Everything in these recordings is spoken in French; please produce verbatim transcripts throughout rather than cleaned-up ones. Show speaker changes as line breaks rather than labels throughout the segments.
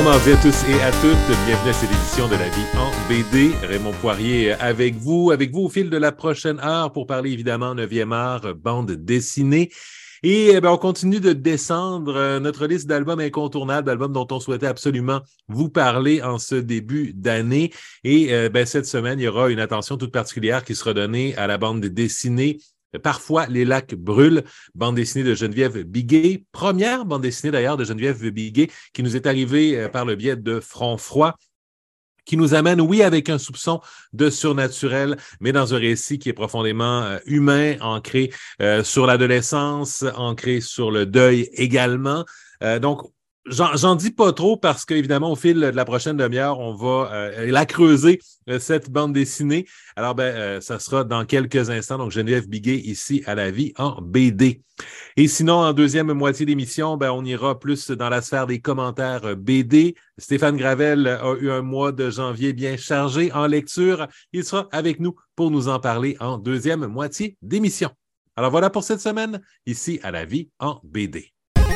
mardi à tous et à toutes. Bienvenue à cette édition de La Vie en B D. Raymond Poirier avec vous, avec vous au fil de la prochaine heure pour parler évidemment neuvième art, bande dessinée. Et eh bien, on continue de descendre euh, notre liste d'albums incontournables, d'albums dont on souhaitait absolument vous parler en ce début d'année. Et euh, ben, cette semaine, il y aura une attention toute particulière qui sera donnée à la bande dessinée Parfois, les lacs brûlent, bande dessinée de Geneviève Biguet, première bande dessinée d'ailleurs de Geneviève Biguet qui nous est arrivée par le biais de Front Froid, qui nous amène, oui, avec un soupçon de surnaturel, mais dans un récit qui est profondément euh, humain, ancré euh, sur l'adolescence, ancré sur le deuil également. Euh, donc, J'en, j'en dis pas trop parce qu'évidemment, au fil de la prochaine demi-heure, on va euh, la creuser, euh, cette bande dessinée. Alors, ben, euh, ça sera dans quelques instants. Donc, Geneviève Biguet ici à La Vie en B D. Et sinon, en deuxième moitié d'émission, ben, on ira plus dans la sphère des commentaires B D. Stéphane Gravel a eu un mois de janvier bien chargé en lecture. Il sera avec nous pour nous en parler en deuxième moitié d'émission. Alors, voilà pour cette semaine, ici à La Vie en B D.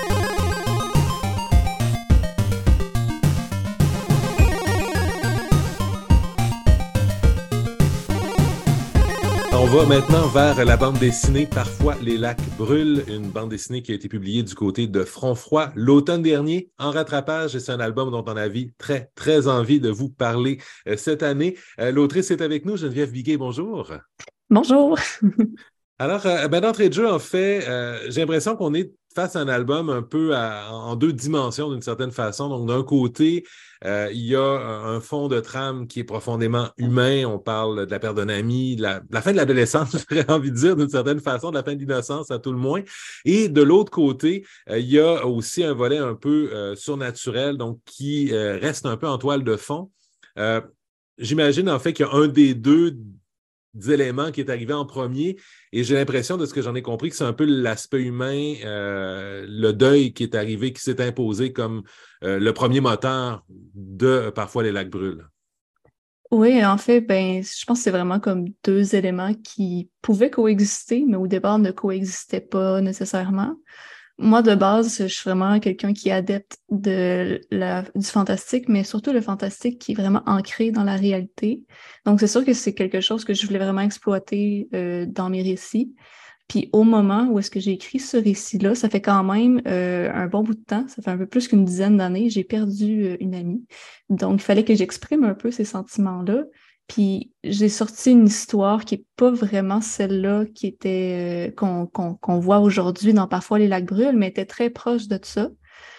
On va maintenant vers la bande dessinée Parfois les lacs brûlent, une bande dessinée qui a été publiée du côté de Front Froid l'automne dernier en rattrapage. C'est un album dont on avait très, très envie de vous parler euh, cette année. Euh, l'autrice est avec nous, Geneviève Biguet, bonjour.
Bonjour.
Alors, euh, ben, d'entrée de jeu, en fait, euh, j'ai l'impression qu'on est face à un album un peu à, en deux dimensions d'une certaine façon. Donc, d'un côté, euh, il y a un, un fond de trame qui est profondément humain. On parle de la perte d'un ami, de la, de la fin de l'adolescence, j'aurais envie de dire, d'une certaine façon, de la fin de l'innocence à tout le moins. Et de l'autre côté, euh, il y a aussi un volet un peu euh, surnaturel, donc qui euh, reste un peu en toile de fond. Euh, J'imagine en fait qu'il y a un des deux éléments qui est arrivé en premier et j'ai l'impression de ce que j'en ai compris que c'est un peu l'aspect humain, euh, le deuil qui est arrivé, qui s'est imposé comme euh, le premier moteur de euh, Parfois les lacs brûlent.
Oui, en fait, ben, je pense que c'est vraiment comme deux éléments qui pouvaient coexister, mais au départ ne coexistaient pas nécessairement. Moi, de base, je suis vraiment quelqu'un qui est adepte de la, du fantastique, mais surtout le fantastique qui est vraiment ancré dans la réalité. Donc, c'est sûr que c'est quelque chose que je voulais vraiment exploiter euh, dans mes récits. Puis au moment où est-ce que j'ai écrit ce récit-là, ça fait quand même euh, un bon bout de temps, ça fait un peu plus qu'une dizaine d'années, j'ai perdu euh, une amie. Donc, il fallait que j'exprime un peu ces sentiments-là. Puis j'ai sorti une histoire qui est pas vraiment celle-là qui était euh, qu'on qu'on qu'on voit aujourd'hui dans Parfois les lacs brûlent, mais était très proche de ça.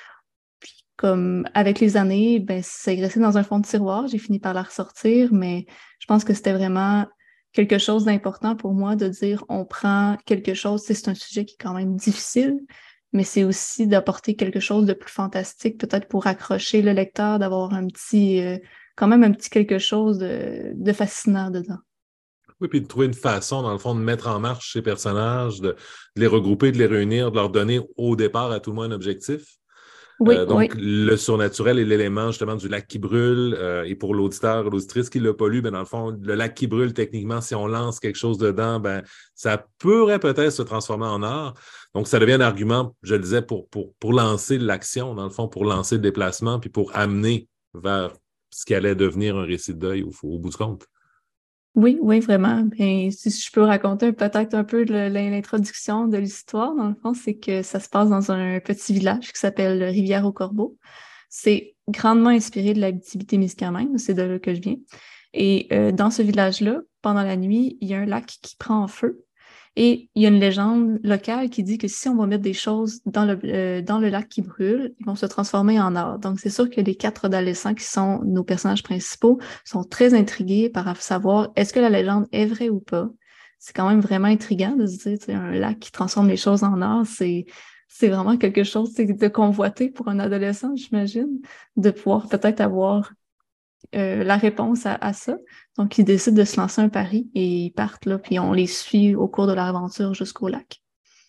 Puis comme avec les années, ben c'est resté dans un fond de tiroir, j'ai fini par la ressortir, mais je pense que c'était vraiment quelque chose d'important pour moi de dire on prend quelque chose, c'est un sujet qui est quand même difficile, mais c'est aussi d'apporter quelque chose de plus fantastique, peut-être pour accrocher le lecteur, d'avoir un petit, euh, quand même un petit quelque chose de, de fascinant dedans.
Oui, puis de trouver une façon, dans le fond, de mettre en marche ces personnages, de, de les regrouper, de les réunir, de leur donner au départ à tout le moins un objectif.
Oui,
Euh, donc,
oui.
le surnaturel est l'élément justement du lac qui brûle. Euh, et pour l'auditeur, l'auditrice qui ne l'a pas lu, ben, dans le fond, le lac qui brûle, techniquement, si on lance quelque chose dedans, ben, ça pourrait peut-être se transformer en art. Donc, ça devient un argument, je le disais, pour, pour, pour lancer l'action, dans le fond, pour lancer le déplacement, puis pour amener vers ce qui allait devenir un récit de deuil au, au bout du compte.
Oui, oui, vraiment. Ben, si je peux raconter peut-être un peu le- l'introduction de l'histoire, dans le fond, c'est que ça se passe dans un petit village qui s'appelle Rivière-au-Corbeau. C'est grandement inspiré de l'Abitibi-Témiscamingue, c'est de là que je viens. Et euh, dans ce village-là, pendant la nuit, il y a un lac qui prend en feu. Et il y a une légende locale qui dit que si on va mettre des choses dans le, euh, dans le lac qui brûle, ils vont se transformer en or. Donc, c'est sûr que les quatre adolescents qui sont nos personnages principaux sont très intrigués par savoir est-ce que la légende est vraie ou pas. C'est quand même vraiment intriguant de se dire, tu sais, un lac qui transforme les choses en or, c'est, c'est vraiment quelque chose tu sais, de convoité pour un adolescent, j'imagine, de pouvoir peut-être avoir euh, la réponse à, à ça. Donc, ils décident de se lancer un pari et ils partent là, puis on les suit au cours de leur aventure jusqu'au lac.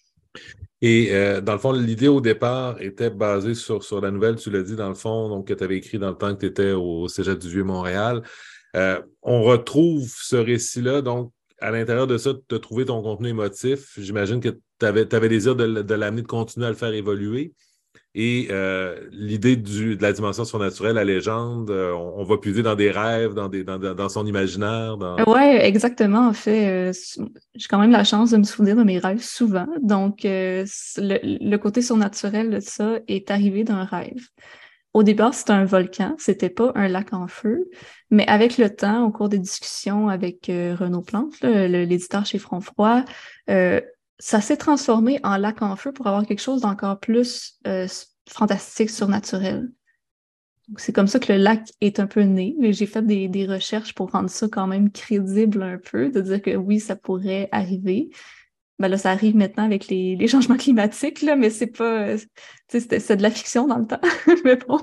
Et euh, dans le fond, l'idée au départ était basée sur, sur la nouvelle, tu l'as dit, dans le fond, donc que tu avais écrit dans le temps que tu étais au Cégep du Vieux-Montréal. Euh, on retrouve ce récit-là, donc à l'intérieur de ça, tu as trouvé ton contenu émotif. J'imagine que tu avais, t'avais désir de, de l'amener, de continuer à le faire évoluer. Et euh, l'idée du, de la dimension surnaturelle, la légende, euh, on, on va puiser dans des rêves, dans, des, dans, dans son imaginaire. Dans...
Ouais, exactement. En fait, euh, j'ai quand même la chance de me souvenir de mes rêves souvent. Donc, euh, le, le côté surnaturel de ça est arrivé d'un rêve. Au départ, c'était un volcan, c'était pas un lac en feu, mais avec le temps, au cours des discussions avec euh, Renaud Plante, là, le- l'éditeur chez Front Froid, euh, ça s'est transformé en lac en feu pour avoir quelque chose d'encore plus euh, fantastique, surnaturel. Donc, c'est comme ça que le lac est un peu né. Mais j'ai fait des, des recherches pour rendre ça quand même crédible un peu, de dire que oui, ça pourrait arriver. Ben là, ça arrive maintenant avec les, les changements climatiques, là, mais c'est pas. euh, Tu sais, c'était- c'est de la fiction dans le temps. Mais bon,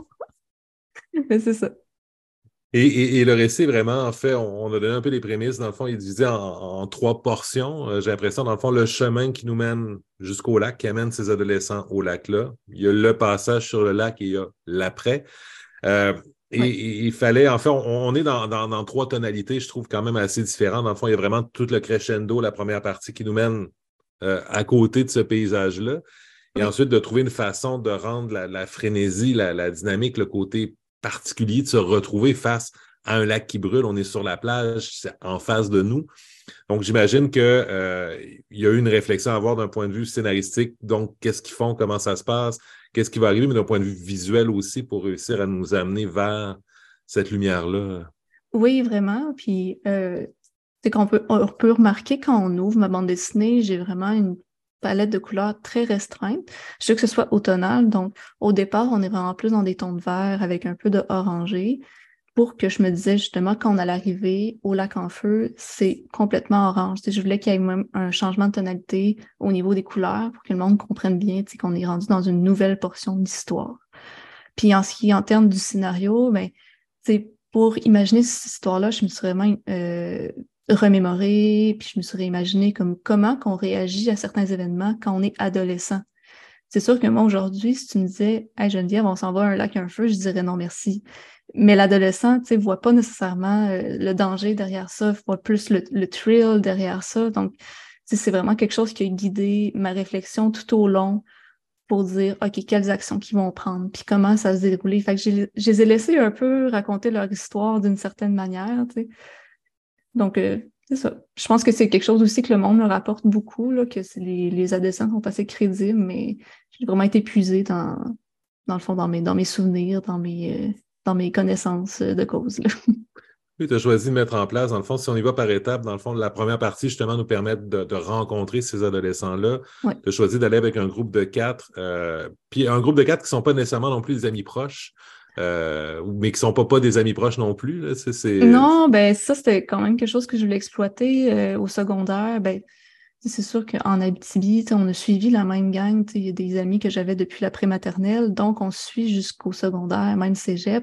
mais c'est ça.
Et, et, et le récit, vraiment, en fait, on, on a donné un peu les prémices. Dans le fond, il est divisé en, en trois portions. Euh, j'ai l'impression, dans le fond, le chemin qui nous mène jusqu'au lac, qui amène ces adolescents au lac-là. Il y a le passage sur le lac et il y a l'après. Euh, et,
Ouais.
et il fallait, en fait, on, on est dans, dans, dans trois tonalités, je trouve quand même assez différentes. Dans le fond, il y a vraiment tout le crescendo, la première partie qui nous mène euh, à côté de ce paysage-là. Et
Oui.
ensuite, de trouver une façon de rendre la, la frénésie, la, la dynamique, le côté particulier, de se retrouver face à un lac qui brûle. On est sur la plage, c'est en face de nous. Donc, j'imagine qu'il euh, y a eu une réflexion à avoir d'un point de vue scénaristique. Donc, qu'est-ce qu'ils font, comment ça se passe, qu'est-ce qui va arriver, mais d'un point de vue visuel aussi pour réussir à nous amener vers cette lumière-là.
Oui, vraiment. Puis, euh, c'est qu'on peut, on peut remarquer quand on ouvre ma bande dessinée, j'ai vraiment une palette de couleurs très restreinte. Je veux que ce soit automnal. Donc, au départ, on est vraiment plus dans des tons de vert avec un peu de orangé pour que je me disais justement quand on allait arriver au lac en feu, c'est complètement orange. Tu sais, je voulais qu'il y ait même un changement de tonalité au niveau des couleurs pour que le monde comprenne bien, tu sais, qu'on est rendu dans une nouvelle portion d'histoire. Puis en ce qui est en termes du scénario, ben, tu sais, pour imaginer cette histoire-là, je me suis vraiment euh, remémorée, puis je me suis réimaginé comme comment qu'on réagit à certains événements quand on est adolescent. C'est sûr que moi, aujourd'hui, si tu me disais, hey Geneviève, on s'en va à un lac, un feu, je dirais non, merci. Mais l'adolescent, tu sais, voit pas nécessairement euh, le danger derrière ça, voit plus le, le thrill derrière ça. Donc, tu sais, c'est vraiment quelque chose qui a guidé ma réflexion tout au long pour dire, OK, quelles actions qu'ils vont prendre, puis comment ça se dérouler. Fait que j'ai- je les ai laissés un peu raconter leur histoire d'une certaine manière, tu sais. Donc, euh, c'est ça. Je pense que c'est quelque chose aussi que le monde me rapporte beaucoup, là, que c'est les, les adolescents sont assez crédibles, mais j'ai vraiment été épuisée dans, dans le fond, dans mes, dans mes souvenirs, dans mes, euh, dans mes connaissances euh, de cause, là.
Oui, tu as choisi de mettre en place, dans le fond, si on y va par étapes, dans le fond, la première partie, justement, nous permet de, de rencontrer ces adolescents-là.
Ouais.
Tu as choisi d'aller avec un groupe de quatre, euh, puis un groupe de quatre qui ne sont pas nécessairement non plus des amis proches, euh, mais qui ne sont pas, pas des amis proches non plus. Là. C'est, c'est...
Non, ben ça, c'était quand même quelque chose que je voulais exploiter euh, au secondaire. Ben, c'est sûr qu'en Abitibi, tu sais, on a suivi la même gang. Tu sais, il y a des amis que j'avais depuis la prématernelle, donc on suit jusqu'au secondaire, même cégep.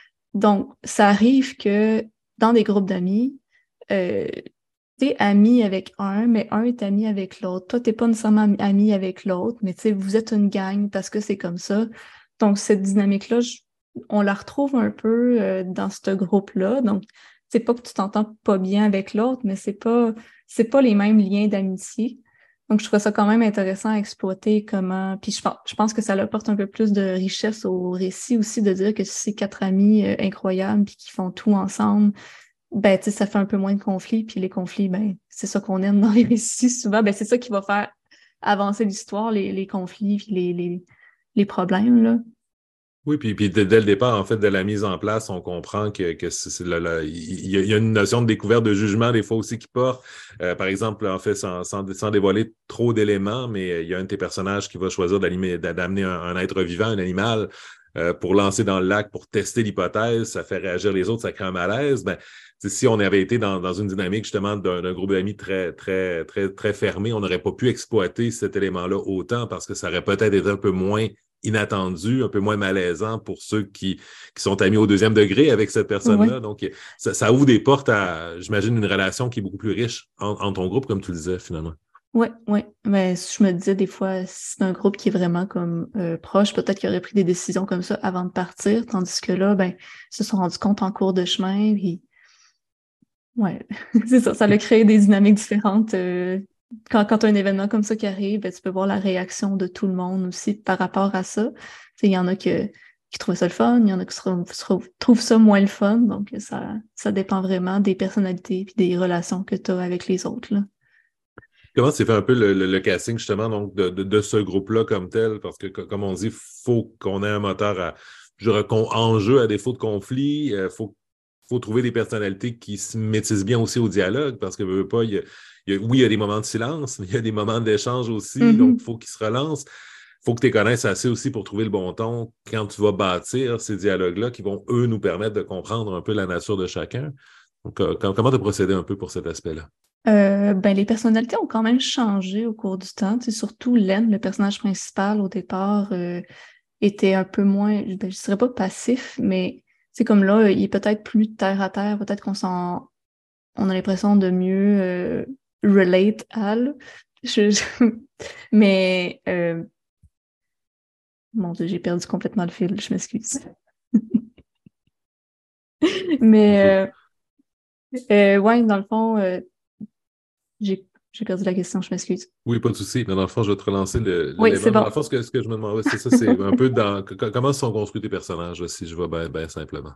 Donc, ça arrive que dans des groupes d'amis, euh, tu es ami avec un, mais un est ami avec l'autre. Toi, t'es pas nécessairement ami ami avec l'autre, mais tu sais, vous êtes une gang parce que c'est comme ça. Donc, cette dynamique-là, je- on la retrouve un peu euh, dans ce groupe-là. Donc, c'est pas que tu t'entends pas bien avec l'autre, mais c'est pas, c'est pas les mêmes liens d'amitié. Donc, je trouve ça quand même intéressant à exploiter comment. Puis je pense, je pense que ça apporte un peu plus de richesse au récit aussi de dire que si c'est quatre amis euh, incroyables puis qui font tout ensemble, ben tu sais, ça fait un peu moins de conflits. Puis les conflits, ben c'est ça qu'on aime dans les récits souvent. Ben c'est ça qui va faire avancer l'histoire, les, les conflits puis les, les, les problèmes, là.
Oui, puis, puis dès, dès le départ, en fait, de la mise en place, on comprend que, que c'est, c'est le- le- il y, a, il y a une notion de découverte, de jugement, des fois aussi qui porte. Euh, par exemple, en fait, sans, sans, sans dévoiler trop d'éléments, mais il y a un de tes personnages qui va choisir d'animer- d'amener un, un être vivant, un animal, euh, pour lancer dans le lac, pour tester l'hypothèse, ça fait réagir les autres, ça crée un malaise. Ben, tu sais, si on avait été dans, dans une dynamique justement d'un, d'un groupe d'amis très, très, très, très fermé, on n'aurait pas pu exploiter cet élément-là autant parce que ça aurait peut-être été un peu moins inattendu, un peu moins malaisant pour ceux qui, qui sont amis au deuxième degré avec cette
Ouais.
personne-là. Donc, ça, ça ouvre des portes à, j'imagine, une relation qui est beaucoup plus riche en, en ton groupe, comme tu le disais, finalement.
Ouais, ouais. Mais je me disais des fois, si c'est un groupe qui est vraiment comme euh, proche, peut-être qu'il aurait pris des décisions comme ça avant de partir, tandis que là, ben, ils se sont rendus compte en cours de chemin, puis ouais, c'est ça, ça a créé des dynamiques différentes euh, quand, quand tu as un événement comme ça qui arrive, ben, tu peux voir la réaction de tout le monde aussi par rapport à ça. Il y en a que, qui trouvent ça le fun, il y en a qui se, se, trouvent ça moins le fun. Donc, ça, ça dépend vraiment des personnalités et des relations que tu as avec les autres, là.
Comment s'est fait un peu le, le, le casting justement donc de, de, de ce groupe-là comme tel? Parce que, comme on dit, il faut qu'on ait un moteur à, je dirais, en jeu à défaut de conflit. Il euh, faut, faut trouver des personnalités qui se métissent bien aussi au dialogue parce que, veux pas, il y a, il y a, oui, il y a des moments de silence, mais il y a des moments d'échange aussi. Donc, il
Mm-hmm.
faut qu'ils se relancent. Il faut que tu les connaisses assez aussi pour trouver le bon ton quand tu vas bâtir ces dialogues-là qui vont, eux, nous permettre de comprendre un peu la nature de chacun. Donc, euh, comment tu as procédé un peu pour cet aspect-là?
Euh, ben, les personnalités ont quand même changé au cours du temps. Tu sais, surtout Len, le personnage principal au départ, euh, était un peu moins, ben, je dirais pas passif, mais c'est comme là, il est peut-être plus terre à terre, peut-être qu'on s'en, on a l'impression de mieux euh, relate à, là. Je, je- Mais euh, mon Dieu, j'ai perdu complètement le fil, je m'excuse. Mais euh, euh, ouais, dans le fond, euh, j'ai j'ai perdu la question, je m'excuse.
Oui, pas de souci. Mais dans le fond, je vais te relancer le-
Oui, c'est
l'élément. Mais dans
bon.
le fond, ce que, ce que je me demandais, c'est ça, c'est un peu dans c- comment sont construits tes personnages, là, si je vais bien ben simplement.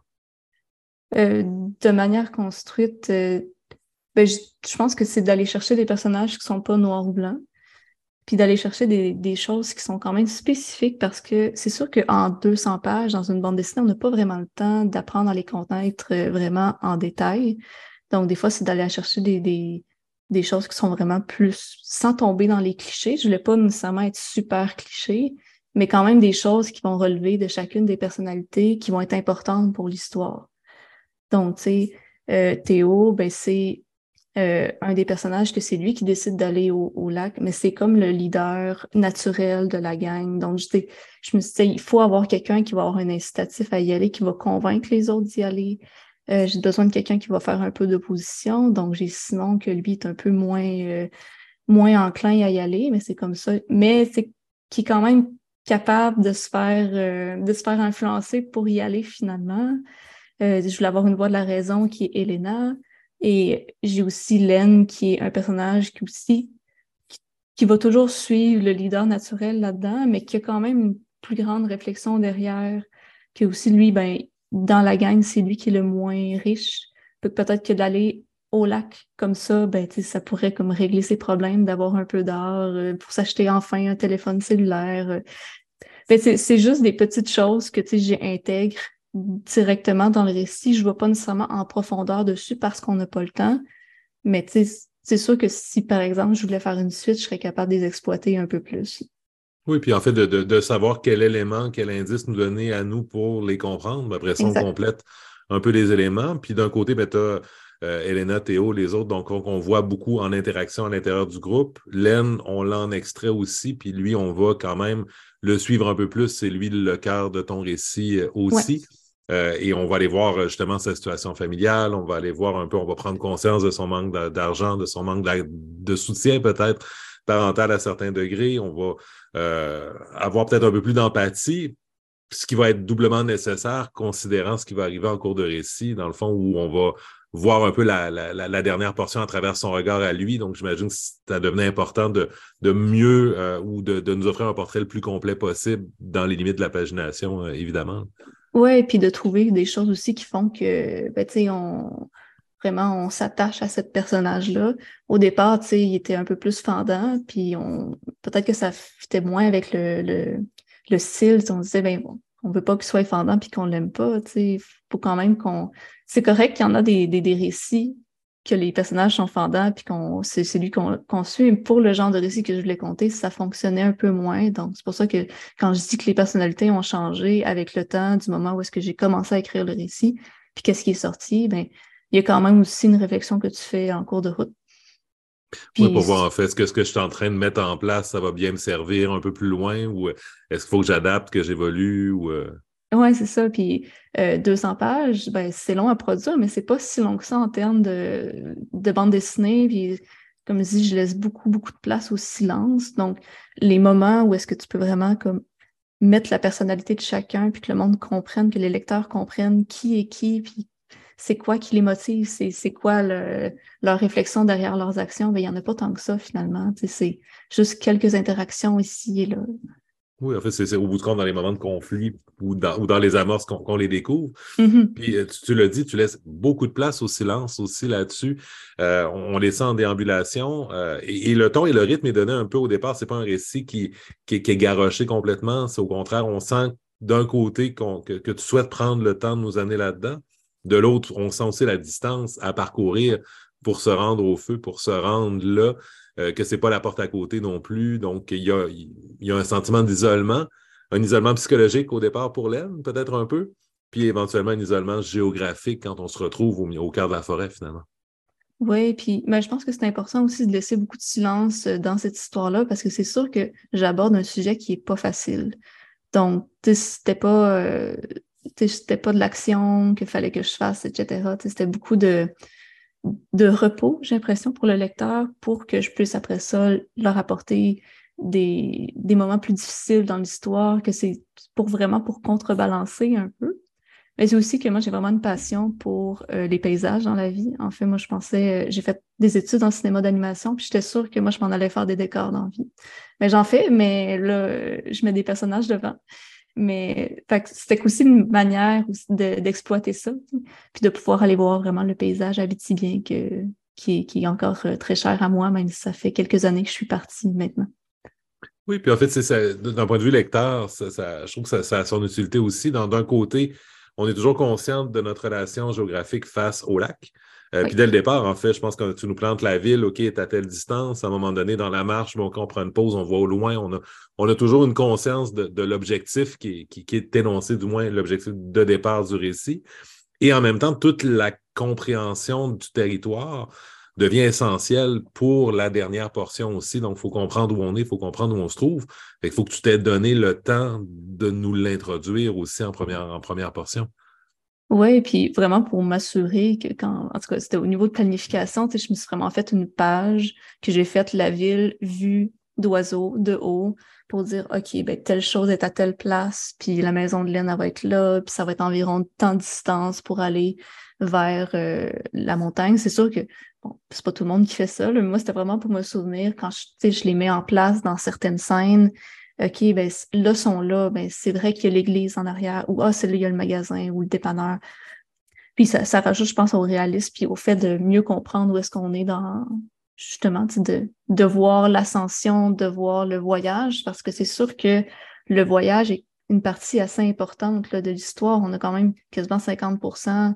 Euh, de manière construite, euh, ben, je, je pense que c'est d'aller chercher des personnages qui sont pas noirs ou blancs, puis d'aller chercher des, des choses qui sont quand même spécifiques parce que c'est sûr qu'en deux cents pages, dans une bande dessinée, on n'a pas vraiment le temps d'apprendre à les connaître euh, vraiment en détail. Donc, des fois, c'est d'aller chercher des, des, des choses qui sont vraiment plus, sans tomber dans les clichés. Je voulais pas nécessairement être super cliché, mais quand même des choses qui vont relever de chacune des personnalités qui vont être importantes pour l'histoire. Donc, tu sais, euh, Théo, ben, c'est euh, un des personnages que c'est lui qui décide d'aller au, au lac, mais c'est comme le leader naturel de la gang. Donc, je, sais- je me suis dit, il faut avoir quelqu'un qui va avoir un incitatif à y aller, qui va convaincre les autres d'y aller. Euh, j'ai besoin de quelqu'un qui va faire un peu d'opposition. Donc, j'ai Simon que lui est un peu moins, euh, moins enclin à y aller, mais c'est comme ça. Mais c'est qui est quand même capable de se faire, euh, de se faire influencer pour y aller finalement. Euh, je voulais avoir une voix de la raison qui est Elena. Et j'ai aussi Len, qui est un personnage qui aussi qui, qui va toujours suivre le leader naturel là-dedans, mais qui a quand même une plus grande réflexion derrière, que aussi lui, ben, dans la gang, c'est lui qui est le moins riche. Pe- Peut-être que d'aller au lac comme ça, ben, tu sais, ça pourrait comme régler ses problèmes, d'avoir un peu d'art, euh, pour s'acheter enfin un téléphone cellulaire. euh, ben, c'est c'est juste des petites choses que tu sais, j'intègre directement dans le récit. Je ne vais pas nécessairement en profondeur dessus parce qu'on n'a pas le temps. Mais tu sais, c'est sûr que si, par exemple, je voulais faire une suite, je serais capable de les exploiter un peu plus.
Oui, puis en fait, de, de, de savoir quel élément, quel indice nous donner à nous pour les comprendre. Ben, après ça, on
Exact.
complète un peu les éléments. Puis d'un côté, ben, tu as Elena, Théo, les autres, donc on, on voit beaucoup en interaction à l'intérieur du groupe. Len, on l'a en extrait aussi, puis lui, on va quand même le suivre un peu plus. C'est lui le cœur de ton récit euh,
Ouais.
aussi. Euh, et on va aller voir euh, justement sa situation familiale, on va aller voir un peu, on va prendre conscience de son manque d'a- d'argent, de son manque d'a- de soutien peut-être parental à certains degrés. On va euh, avoir peut-être un peu plus d'empathie, ce qui va être doublement nécessaire considérant ce qui va arriver en cours de récit, dans le fond, où on va voir un peu la, la, la dernière portion à travers son regard à lui. Donc, j'imagine que ça devenait important de, de mieux euh, ou de, de nous offrir un portrait le plus complet possible dans les limites de la pagination, euh, évidemment.
Ouais, et puis de trouver des choses aussi qui font que, ben, tu sais, on, vraiment, on s'attache à ce personnage-là. Au départ, tu sais, il était un peu plus fendant, puis on, peut-être que ça fitait moins avec le, le, le style. On disait, ben, bon, on veut pas qu'il soit fendant puis qu'on l'aime pas, tu sais. Faut quand même qu'on, c'est correct qu'il y en a des, des, des récits que les personnages sont fendants puis qu'on, c'est celui qu'on, qu'on suit. Mais pour le genre de récit que je voulais conter, ça fonctionnait un peu moins. Donc, c'est pour ça que quand je dis que les personnalités ont changé avec le temps, du moment où est-ce que j'ai commencé à écrire le récit, puis qu'est-ce qui est sorti, ben, il y a quand même aussi une réflexion que tu fais en cours de route.
Oui, pour
Puis,
voir en fait, est-ce que ce que je suis en train de mettre en place, ça va bien me servir un peu plus loin ou euh, est-ce qu'il faut que j'adapte, que j'évolue ou euh,
ouais, c'est ça. Puis, euh, deux cents pages, ben, c'est long à produire, mais c'est pas si long que ça en termes de, de bande dessinée. Puis, comme je dis, je laisse beaucoup, beaucoup de place au silence. Donc, les moments où est-ce que tu peux vraiment comme mettre la personnalité de chacun, puis que le monde comprenne, que les lecteurs comprennent qui est qui, puis c'est quoi qui les motive, c'est, c'est quoi le, leur réflexion derrière leurs actions, ben, il n'y en a pas tant que ça finalement. Tu sais, c'est juste quelques interactions ici et là.
Oui, en fait, c'est, c'est au bout du compte dans les moments de conflit ou dans, ou dans les amorces qu'on, qu'on les découvre.
Mm-hmm.
Puis euh, tu, tu l'as dit, tu laisses beaucoup de place au silence aussi là-dessus. Euh, on, on les sent en déambulation euh, et, et le ton et le rythme est donné un peu au départ. C'est pas un récit qui, qui, qui est garoché complètement. C'est au contraire, on sent d'un côté qu'on, que, que tu souhaites prendre le temps de nous amener là-dedans. De l'autre, on sent aussi la distance à parcourir pour se rendre au feu, pour se rendre là. Euh, que c'est pas la porte à côté non plus. Donc, il y a, il y a un sentiment d'isolement, un isolement psychologique au départ pour Len, peut-être un peu, puis éventuellement un isolement géographique quand on se retrouve au, au cœur de la forêt, finalement.
Oui, puis mais je pense que c'est important aussi de laisser beaucoup de silence euh, dans cette histoire-là parce que c'est sûr que j'aborde un sujet qui est pas facile. Donc, tu sais, c'était pas, euh, tu sais, c'était pas de l'action qu'il fallait que je fasse, et cetera. Tu sais, c'était beaucoup de, de repos, j'ai l'impression, pour le lecteur, pour que je puisse après ça leur apporter des, des moments plus difficiles dans l'histoire, que c'est pour vraiment pour contrebalancer un peu. Mais c'est aussi que moi, j'ai vraiment une passion pour euh, les paysages dans la vie. En fait, moi, je pensais, euh, j'ai fait des études en cinéma d'animation, puis j'étais sûre que moi, je m'en allais faire des décors dans la vie. Mais j'en fais, mais là, euh, je mets des personnages devant. Mais fait que c'était aussi une manière aussi de, d'exploiter ça, puis de pouvoir aller voir vraiment le paysage abitibien que, qui, est, qui est encore euh, très cher à moi, même si ça fait quelques années que je suis partie maintenant.
Oui, puis en fait, c'est ça, d'un point de vue lecteur, ça, ça, je trouve que ça, ça a son utilité aussi. Dans, d'un côté, on est toujours conscient de notre relation géographique face au lac. Euh, puis
Oui,
dès le départ, en fait, je pense que tu nous plantes la ville, OK, est à telle distance. À un moment donné, dans la marche, bon, quand on prend une pause, on voit au loin. On a, on a toujours une conscience de, de l'objectif qui, qui, qui est énoncé, du moins l'objectif de départ du récit. Et en même temps, toute la compréhension du territoire devient essentielle pour la dernière portion aussi. Donc, il faut comprendre où on est, il faut comprendre où on se trouve. Il faut que tu t'aies donné le temps de nous l'introduire aussi en première, en première portion.
ouais, puis vraiment pour m'assurer que quand, en tout cas, c'était au niveau de planification, tu sais, je me suis vraiment fait une page que j'ai faite la ville vue d'oiseau, de haut, pour dire, OK, ben, telle chose est à telle place, puis la maison de laine, elle va être là, puis ça va être environ tant de distance pour aller vers euh, la montagne. C'est sûr que, bon, c'est pas tout le monde qui fait ça, là, mais moi, c'était vraiment pour me souvenir quand je, tu sais, je les mets en place dans certaines scènes. OK, ben là, sont là, ben c'est vrai qu'il y a l'église en arrière, ou ah, c'est là, il y a le magasin ou le dépanneur. Puis ça, ça rajoute, je pense, au réalisme, puis au fait de mieux comprendre où est-ce qu'on est dans, justement, tu sais, de, de voir l'ascension, de voir le voyage, parce que c'est sûr que le voyage est une partie assez importante là, de l'histoire. On a quand même quasiment cinquante pour cent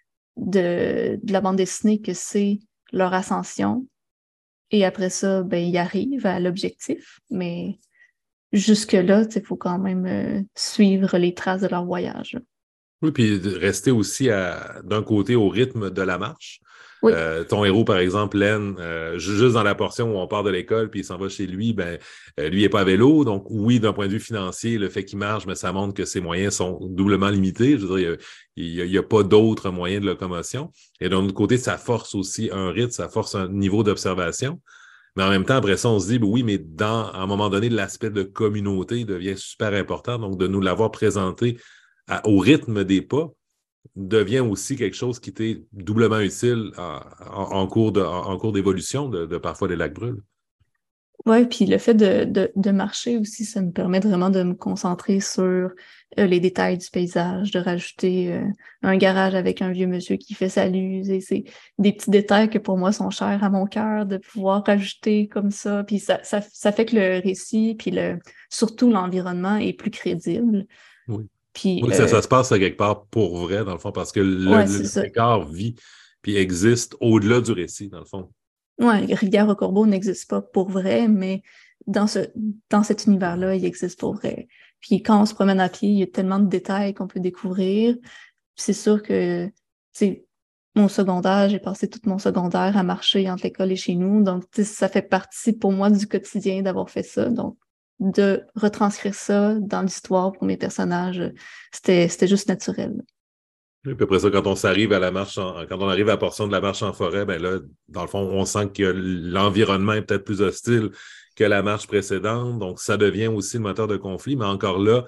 de, de la bande dessinée que c'est leur ascension. Et après ça, ben, ils arrivent à l'objectif, mais jusque-là, il faut quand même euh, suivre les traces de leur voyage.
Oui, puis de rester aussi à, d'un côté au rythme de la marche.
Oui,
Euh, ton héros, par exemple, Len, euh, ju- juste dans la portion où on part de l'école puis il s'en va chez lui, ben euh, lui il n'est pas à vélo. Donc, oui, d'un point de vue financier, le fait qu'il marche, mais ça montre que ses moyens sont doublement limités. Je veux dire, il n'y a, il y a, a pas d'autres moyens de locomotion. Et d'un autre côté, ça force aussi un rythme, ça force un niveau d'observation. Mais en même temps, après ça, on se dit, ben oui, mais dans, à un moment donné, l'aspect de communauté devient super important. Donc, de nous l'avoir présenté à- au rythme des pas devient aussi quelque chose qui était doublement utile en, en- en cours de, en, en cours d'évolution de, de parfois les lacs brûlent.
ouais, puis le fait de, de, de marcher aussi, ça me permet vraiment de me concentrer sur euh, les détails du paysage, de rajouter euh, un garage avec un vieux monsieur qui fait sa luse. Et c'est des petits détails que pour moi sont chers à mon cœur, de pouvoir rajouter comme ça. Puis ça, ça, ça fait que le récit, puis le, surtout l'environnement est plus crédible.
Oui.
Puis,
Oui, ça,
euh,
ça se passe à quelque part pour vrai, dans le fond, parce que le,
ouais,
le,
c'est
le
ça.
décor vit puis existe au-delà du récit, dans le fond.
Ouais, Rivière-au-Corbeau n'existe pas pour vrai, mais dans ce, dans cet univers-là, il existe pour vrai. Puis quand on se promène à pied, il y a tellement de détails qu'on peut découvrir. Puis c'est sûr que, tu sais, mon secondaire, j'ai passé tout mon secondaire à marcher entre l'école et chez nous. Donc, tu sais, ça fait partie pour moi du quotidien d'avoir fait ça. Donc, de retranscrire ça dans l'histoire pour mes personnages, c'était, c'était juste naturel.
Et puis après ça, quand on s'arrive à la marche, en- quand on arrive à la portion de la marche en forêt, ben là, dans le fond, on sent que l'environnement est peut-être plus hostile que la marche précédente. Donc, ça devient aussi le moteur de conflit. Mais encore là,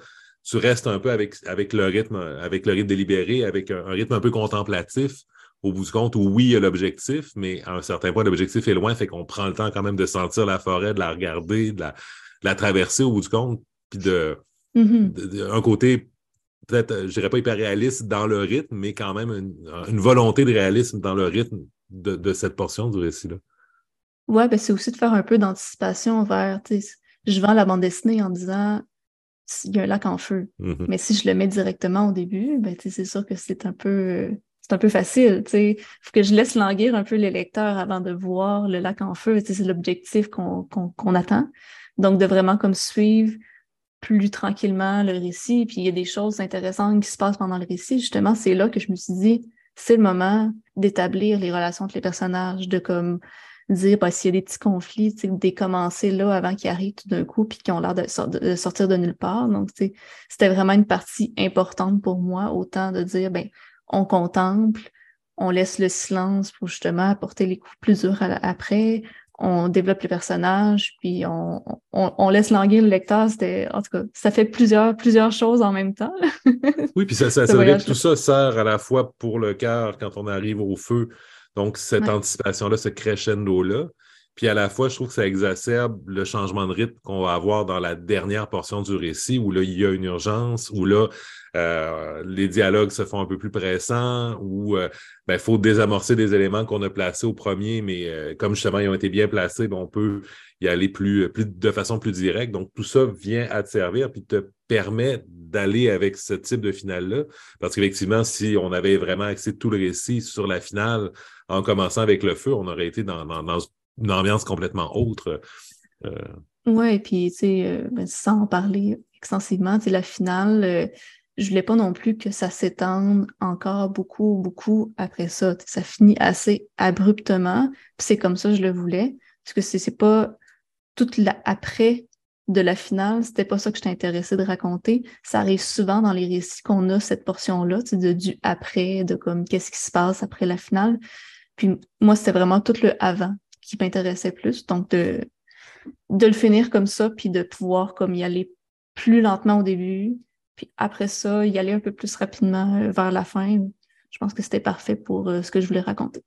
tu restes un peu avec, avec le rythme, avec le rythme délibéré, avec un, un rythme un peu contemplatif, au bout du compte, où oui, il y a l'objectif, mais à un certain point, l'objectif est loin, fait qu'on prend le temps quand même de sentir la forêt, de la regarder, de la, de la traverser au bout du compte, puis de,
Mhm.
de, de un côté peut-être, je dirais pas hyper réaliste dans le rythme, mais quand même une, une volonté de réalisme dans le rythme de, de cette portion du récit-là.
Ouais, ben c'est aussi de faire un peu d'anticipation vers, tu sais, je vends la bande dessinée en disant il y a un lac en feu.
Mm-hmm.
Mais si je le mets directement au début, ben, tu sais, c'est sûr que c'est un peu, c'est un peu facile, tu sais. Faut que je laisse languir un peu les lecteurs avant de voir le lac en feu. Tu sais, c'est l'objectif qu'on, qu'on, qu'on attend. Donc, de vraiment comme suivre plus tranquillement le récit. Puis il y a des choses intéressantes qui se passent pendant le récit. Justement, c'est là que je me suis dit, c'est le moment d'établir les relations entre les personnages, de comme dire, bah, s'il y a des petits conflits, tu sais, de les commencer là avant qu'ils arrivent tout d'un coup puis qu'ils ont l'air de, sor- de sortir de nulle part. Donc, tu sais, c'était vraiment une partie importante pour moi, autant de dire, ben, on contemple, on laisse le silence pour justement apporter les coups plus durs à la- après, on développe les personnages, puis on, on, on laisse languir le lecteur. C'était, en tout cas, ça fait plusieurs, plusieurs choses en même temps,
Oui, puis ça, ça,
ce
ça veut dire que tout
voyage-là.
ça sert à la fois pour le cœur quand on arrive au feu. Donc, cette
Ouais.
anticipation-là, ce crescendo-là. Puis à la fois, je trouve que ça exacerbe le changement de rythme qu'on va avoir dans la dernière portion du récit, où là, il y a une urgence, où là, euh, les dialogues se font un peu plus pressants, où il ben, faut désamorcer des éléments qu'on a placés au premier, mais euh, comme justement, ils ont été bien placés, ben, on peut y aller plus, plus de façon plus directe. Donc, tout ça vient à te servir, puis te permet d'aller avec ce type de finale-là. Parce qu'effectivement, si on avait vraiment axé tout le récit sur la finale en commençant avec le feu, on aurait été dans, dans, dans une ambiance complètement autre. Euh...
Ouais, et puis, tu sais, euh, ben, sans en parler extensivement, tu sais, la finale, euh, je voulais pas non plus que ça s'étende encore beaucoup, beaucoup après ça. Tu sais, ça finit assez abruptement, puis c'est comme ça que je le voulais, parce que c'est c'est pas tout l'après de la finale, c'était pas ça que j'étais intéressée de raconter. Ça arrive souvent dans les récits qu'on a cette portion-là, tu sais, de, du après, de comme qu'est-ce qui se passe après la finale. Puis moi, c'était vraiment tout le avant qui m'intéressait plus. Donc, de, de le finir comme ça, puis de pouvoir comme y aller plus lentement au début, puis après ça, y aller un peu plus rapidement euh, vers la fin. Je pense que c'était parfait pour euh, ce que je voulais raconter.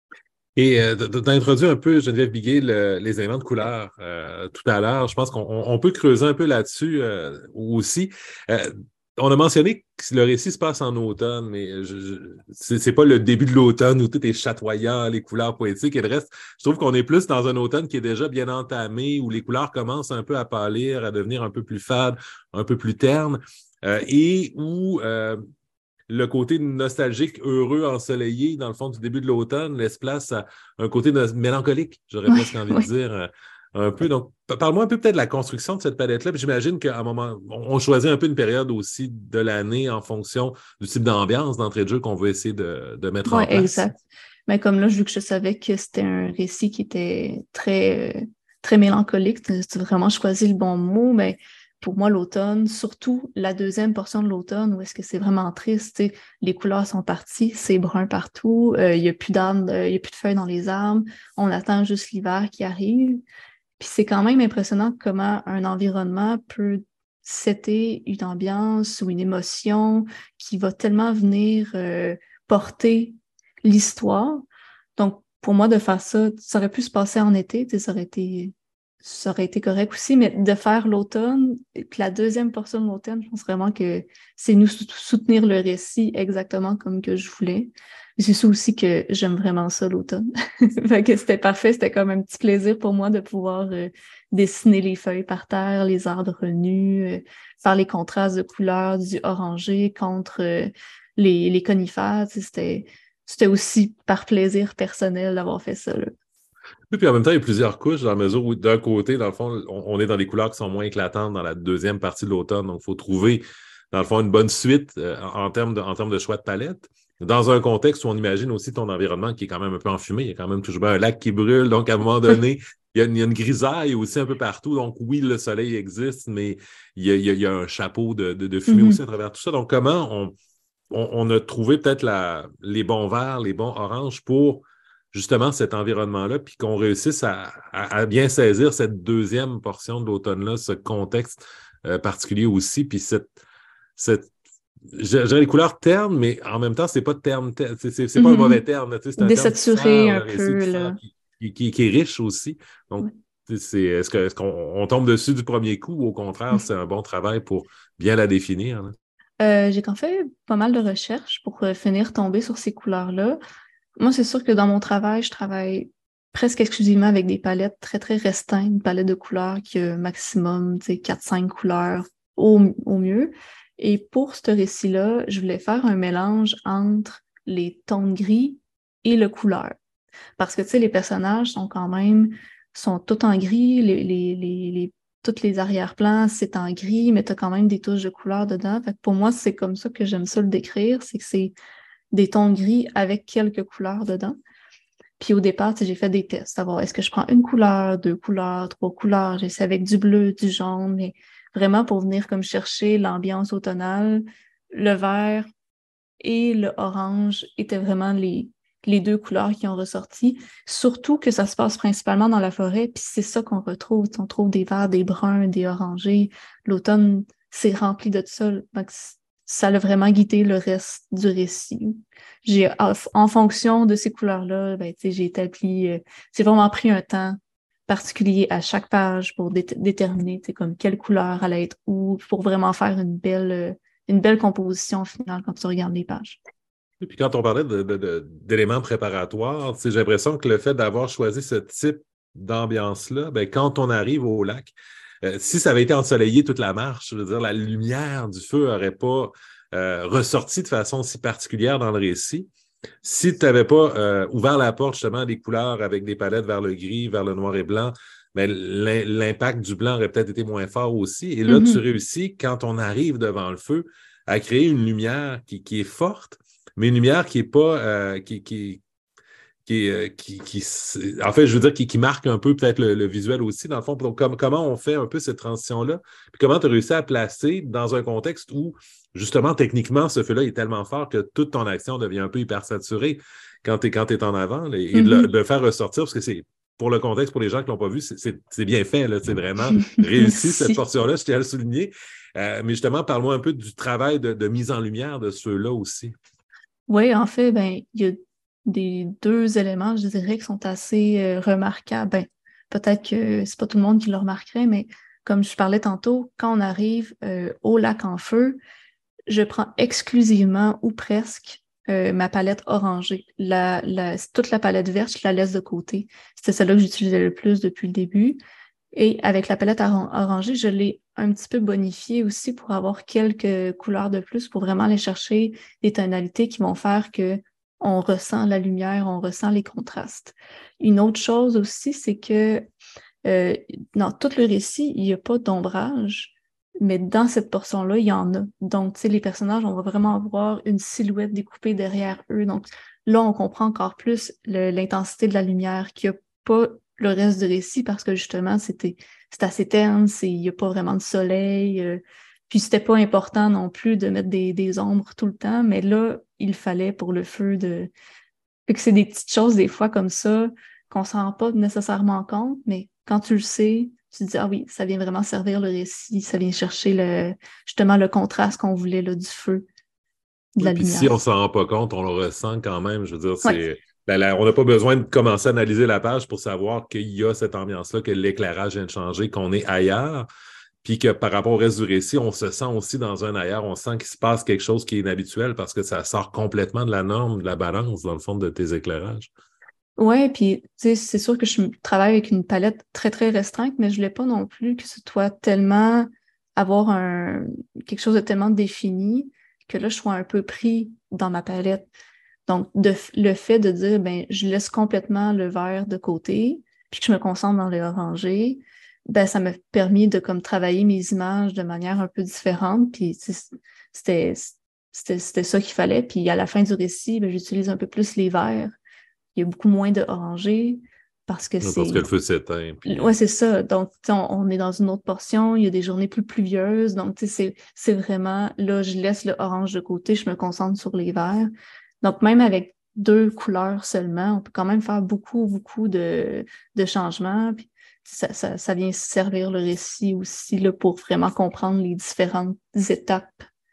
Et euh, d'introduire un peu, Geneviève Biguet, le, les éléments de couleur euh, tout à l'heure. Je pense qu'on on peut creuser un peu là-dessus euh, aussi. Euh, on a mentionné que le récit se passe en automne, mais je, je, c'est, c'est pas le début de l'automne où tout est chatoyant, les couleurs poétiques et le reste. Je trouve qu'on est plus dans un automne qui est déjà bien entamé, où les couleurs commencent un peu à pâlir, à devenir un peu plus fades, un peu plus ternes, euh, et où euh, le côté nostalgique, heureux, ensoleillé, dans le fond, du début de l'automne, laisse place à un côté de- mélancolique, j'aurais
Oui,
presque envie de
oui.
dire, euh, un peu. Donc, parle-moi un peu peut-être de la construction de cette palette-là. Puis j'imagine qu'à un moment, on choisit un peu une période aussi de l'année en fonction du type d'ambiance d'entrée de jeu qu'on veut essayer de, de mettre
Oui,
en place.
exact. Mais comme là, vu que je savais que c'était un récit qui était très, euh, très mélancolique, tu as vraiment choisi le bon mot, mais pour moi, l'automne, surtout la deuxième portion de l'automne, où est-ce que c'est vraiment triste, tu sais, les couleurs sont parties, c'est brun partout, euh, il n'y a plus d'arbres, euh, il n'y a plus de feuilles dans les arbres, on attend juste l'hiver qui arrive. Puis c'est quand même impressionnant comment un environnement peut setter une ambiance ou une émotion qui va tellement venir euh, porter l'histoire. Donc, pour moi, de faire ça, ça aurait pu se passer en été, tu sais, ça aurait été, ça aurait été correct aussi, mais de faire l'automne, et puis la deuxième portion de l'automne, je pense vraiment que c'est nous sou- soutenir le récit exactement comme que je voulais. Et c'est ça aussi que j'aime vraiment ça, l'automne. Fait que c'était parfait, c'était comme un petit plaisir pour moi de pouvoir euh, dessiner les feuilles par terre, les arbres nus, euh, faire les contrastes de couleurs du orangé contre euh, les, les conifères. Tu sais, C'était, c'était aussi par plaisir personnel d'avoir fait ça, là.
Oui, puis en même temps, il y a plusieurs couches dans la mesure où, d'un côté, dans le fond, on, on est dans des couleurs qui sont moins éclatantes dans la deuxième partie de l'automne. Donc, il faut trouver, dans le fond, une bonne suite euh, en, en termes de, en termes de choix de palette. Dans un contexte où on imagine aussi ton environnement qui est quand même un peu enfumé, il y a quand même toujours un lac qui brûle. Donc, à un moment
Oui.
donné, il y a une, il y a une grisaille aussi un peu partout. Donc, oui, le soleil existe, mais il y a, il y a, il y a un chapeau de, de, de fumée aussi
Mhm.
à travers tout ça. Donc, comment on, on, on a trouvé peut-être la, les bons verts, les bons oranges pour justement cet environnement-là, puis qu'on réussisse à, à, à bien saisir cette deuxième portion de l'automne-là, ce contexte euh, particulier aussi, puis cette, cette J'aurais les couleurs ternes, mais en même temps, c'est pas terme, terme c'est, c'est, c'est pas un
Mm-hmm.
mauvais terme, c'est un terme qui
Désaturé
sert
un
le récit,
peu,
qui, sert,
là.
qui, qui, qui, qui est riche aussi. Donc,
Ouais.
c'est, est-ce, que, est-ce qu'on on tombe dessus du premier coup ou au contraire, c'est un bon travail pour bien la définir? Là?
Euh, j'ai quand fait pas mal de recherches pour euh, finir tomber sur ces couleurs-là. Moi, c'est sûr que dans mon travail, je travaille presque exclusivement avec des palettes très, très restreintes, une palette de couleurs qui a maximum, tu sais, quatre cinq couleurs au, au mieux. Et pour ce récit-là, je voulais faire un mélange entre les tons de gris et le couleur. Parce que, tu sais, les personnages sont quand même, sont tous en gris, les, les, les, les, tous les arrière-plans, c'est en gris, mais tu as quand même des touches de couleur dedans. Fait que pour moi, c'est comme ça que j'aime ça le décrire, c'est que c'est des tons gris avec quelques couleurs dedans. Puis au départ, j'ai fait des tests, savoir est-ce que je prends une couleur, deux couleurs, trois couleurs, j'essaie avec du bleu, du jaune, mais vraiment pour venir comme chercher l'ambiance automnale. Le vert et le orange étaient vraiment les, les deux couleurs qui ont ressorti. Surtout que ça se passe principalement dans la forêt, puis c'est ça qu'on retrouve. On trouve des verts, des bruns, des orangés. L'automne, c'est rempli de ça. Donc, ça a vraiment guidé le reste du récit. J'ai, en fonction de ces couleurs-là, ben, j'ai établi, euh, j'ai vraiment pris un temps particulier à chaque page pour dé- déterminer comme quelle couleur allait être où, pour vraiment faire une belle, euh, une belle composition au final quand tu regardes les pages.
Et puis quand on parlait de, de, de, d'éléments préparatoires, j'ai l'impression que le fait d'avoir choisi ce type d'ambiance-là, ben, quand on arrive au lac, euh, si ça avait été ensoleillé toute la marche, je veux dire, la lumière du feu n'aurait pas euh, ressorti de façon si particulière dans le récit. Si tu n'avais pas euh, ouvert la porte justement des couleurs avec des palettes vers le gris, vers le noir et blanc, mais l'impact du blanc aurait peut-être été moins fort aussi. Et là, mm-hmm. tu réussis, quand on arrive devant le feu, à créer une lumière qui, qui est forte, mais une lumière qui est pas, euh, qui, qui, qui, euh, qui, qui, en fait, je veux dire, qui, qui marque un peu peut-être le, le visuel aussi, dans le fond. Donc, com- comment on fait un peu cette transition-là? Puis comment tu as réussi à placer dans un contexte où, justement, techniquement, ce feu-là est tellement fort que toute ton action devient un peu hyper saturée quand tu es, quand t'es en avant, là, et mm-hmm. de, le, de le faire ressortir, parce que c'est, pour le contexte, pour les gens qui ne l'ont pas vu, c'est, c'est, c'est bien fait, là, c'est vraiment réussi cette portion-là, je tiens à le souligner. Euh, mais justement, parle-moi un peu du travail de, de mise en lumière de ce feu-là aussi.
Oui, en fait, ben, il y a des deux éléments, je dirais, qui sont assez euh, remarquables. Ben, peut-être que c'est pas tout le monde qui le remarquerait, mais comme je parlais tantôt, quand on arrive euh, au lac en feu, je prends exclusivement ou presque euh, ma palette orangée. La, la, toute la palette verte, je la laisse de côté. C'était celle-là que j'utilisais le plus depuis le début. Et avec la palette orangée, je l'ai un petit peu bonifiée aussi pour avoir quelques couleurs de plus, pour vraiment aller chercher des tonalités qui vont faire que on ressent la lumière, on ressent les contrastes. Une autre chose aussi, c'est que euh, dans tout le récit, il n'y a pas d'ombrage, mais dans cette portion-là, il y en a. Donc, tu sais, les personnages, on va vraiment avoir une silhouette découpée derrière eux. Donc, là, on comprend encore plus le, l'intensité de la lumière qu'il n'y a pas le reste du récit parce que justement, c'était, c'était assez terne, il n'y a pas vraiment de soleil. Euh, puis, c'était pas important non plus de mettre des, des ombres tout le temps, mais là, il fallait pour le feu de... Fait que c'est des petites choses, des fois, comme ça, qu'on ne s'en rend pas nécessairement compte, mais quand tu le sais, tu te dis, ah oui, ça vient vraiment servir le récit, ça vient chercher le, justement le contraste qu'on voulait là, du feu, de
oui,
la
puis
lumière.
si on ne s'en rend pas compte, on le ressent quand même. Je veux dire, c'est,
ouais.
ben, là, on n'a pas besoin de commencer à analyser la page pour savoir qu'il y a cette ambiance-là, que l'éclairage vient de changer, qu'on est ailleurs, puis que par rapport au reste du récit, on se sent aussi dans un ailleurs, on sent qu'il se passe quelque chose qui est inhabituel parce que ça sort complètement de la norme, de la balance, dans le fond, de tes éclairages.
Oui, puis tu sais, c'est sûr que je travaille avec une palette très, très restreinte, mais je voulais pas non plus que ce soit tellement avoir un quelque chose de tellement défini que là, je sois un peu pris dans ma palette. Donc, de, le fait de dire, ben, je laisse complètement le vert de côté, puis que je me concentre dans le orangé, ben, ça m'a permis de comme travailler mes images de manière un peu différente, puis c'était, c'était, c'était ça qu'il fallait. Puis à la fin du récit, ben, j'utilise un peu plus les verts. Il y a beaucoup moins de orangé parce que
Oui,
c'est...
parce que le feu s'éteint. Puis...
Oui, c'est ça. Donc, on, on est dans une autre portion. Il y a des journées plus pluvieuses. Donc, c'est, c'est vraiment... Là, je laisse le orange de côté. Je me concentre sur les verts. Donc, même avec deux couleurs seulement, on peut quand même faire beaucoup, beaucoup de, de changements. Puis ça, ça, ça vient servir le récit aussi là, pour vraiment comprendre les différentes étapes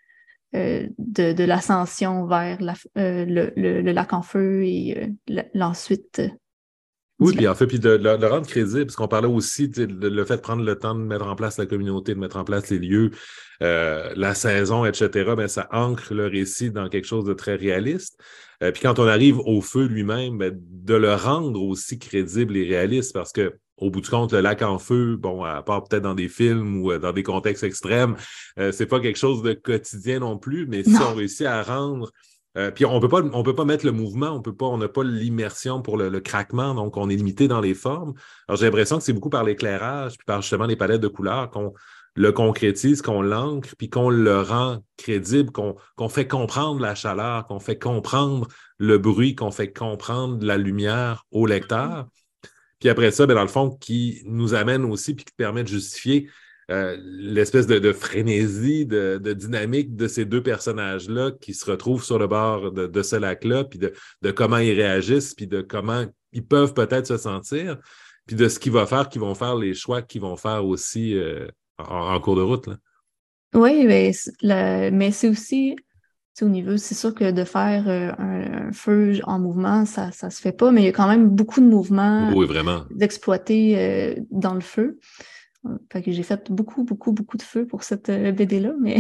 euh, de, de l'ascension vers la, euh, le, le, le lac en feu et euh, l'ensuite euh,
Oui,
du
puis
lac.
en fait, puis de, de le rendre crédible, parce qu'on parlait aussi de, de- le fait de prendre le temps de mettre en place la communauté, de mettre en place les lieux, euh, la saison, et cetera, ben, ça ancre le récit dans quelque chose de très réaliste. Euh, puis quand on arrive au feu lui-même, ben, de le rendre aussi crédible et réaliste, parce que au bout du compte, le lac en feu, bon, à part peut-être dans des films ou euh, dans des contextes extrêmes, euh, c'est pas quelque chose de quotidien non plus, mais si on
Non.
réussit à rendre euh, puis on peut pas, on peut pas mettre le mouvement, on peut pas, on n'a pas l'immersion pour le, le craquement, donc on est limité dans les formes. Alors j'ai l'impression que c'est beaucoup par l'éclairage, puis par justement les palettes de couleurs qu'on le concrétise, qu'on l'ancre, puis qu'on le rend crédible, qu'on qu'on fait comprendre la chaleur, qu'on fait comprendre le bruit, qu'on fait comprendre la lumière au lecteur. Puis après ça, ben, dans le fond, qui nous amène aussi, puis qui permet de justifier euh, l'espèce de, de frénésie, de, de dynamique de ces deux personnages-là qui se retrouvent sur le bord de, de ce lac-là, puis de, de comment ils réagissent, puis de comment ils peuvent peut-être se sentir, puis de ce qui va faire, qu'ils vont faire, les choix qu'ils vont faire aussi euh, en, en cours de route, là.
Oui, mais, c'est- le- mais c'est aussi, tu sais, au niveau, c'est sûr que de faire euh, un, un feu en mouvement, ça ça se fait pas, mais il y a quand même beaucoup de mouvements
Oui, vraiment.
d'exploiter euh, dans le feu. Euh, Fait que j'ai fait beaucoup, beaucoup, beaucoup de feu pour cette euh, B D-là, mais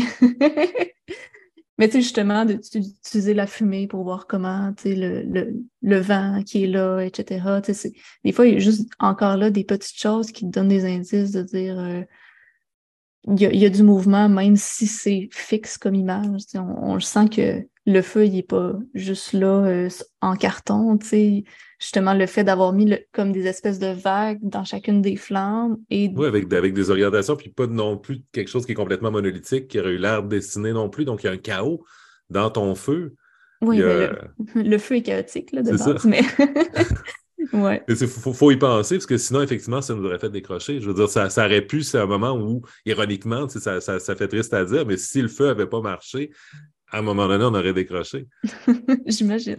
mais tu sais, justement, de- d'utiliser la fumée pour voir comment, tu sais, le, le, le vent qui est là, et cetera. Tu sais, c'est- des fois, il y a juste encore là des petites choses qui te donnent des indices de dire euh, il y a, il y a du mouvement, même si c'est fixe comme image. Tu sais, on, on le sent que le feu, il est pas juste là euh, en carton. Tu sais. Justement, le fait d'avoir mis le- comme des espèces de vagues dans chacune des flammes et
Oui, avec, avec des orientations, puis pas non plus quelque chose qui est complètement monolithique, qui aurait eu l'air dessiné non plus. Donc, il y a un chaos dans ton feu. Il y
oui, ben
a,
le, le feu est chaotique là, de
c'est ça.
base, mais ouais.
Il faut, faut y penser, parce que sinon, effectivement, ça nous aurait fait décrocher. Je veux dire, ça, ça aurait pu, c'est un moment où, ironiquement, tu sais, ça, ça, ça fait triste à dire, mais si le feu n'avait pas marché, à un moment donné, on aurait décroché.
J'imagine.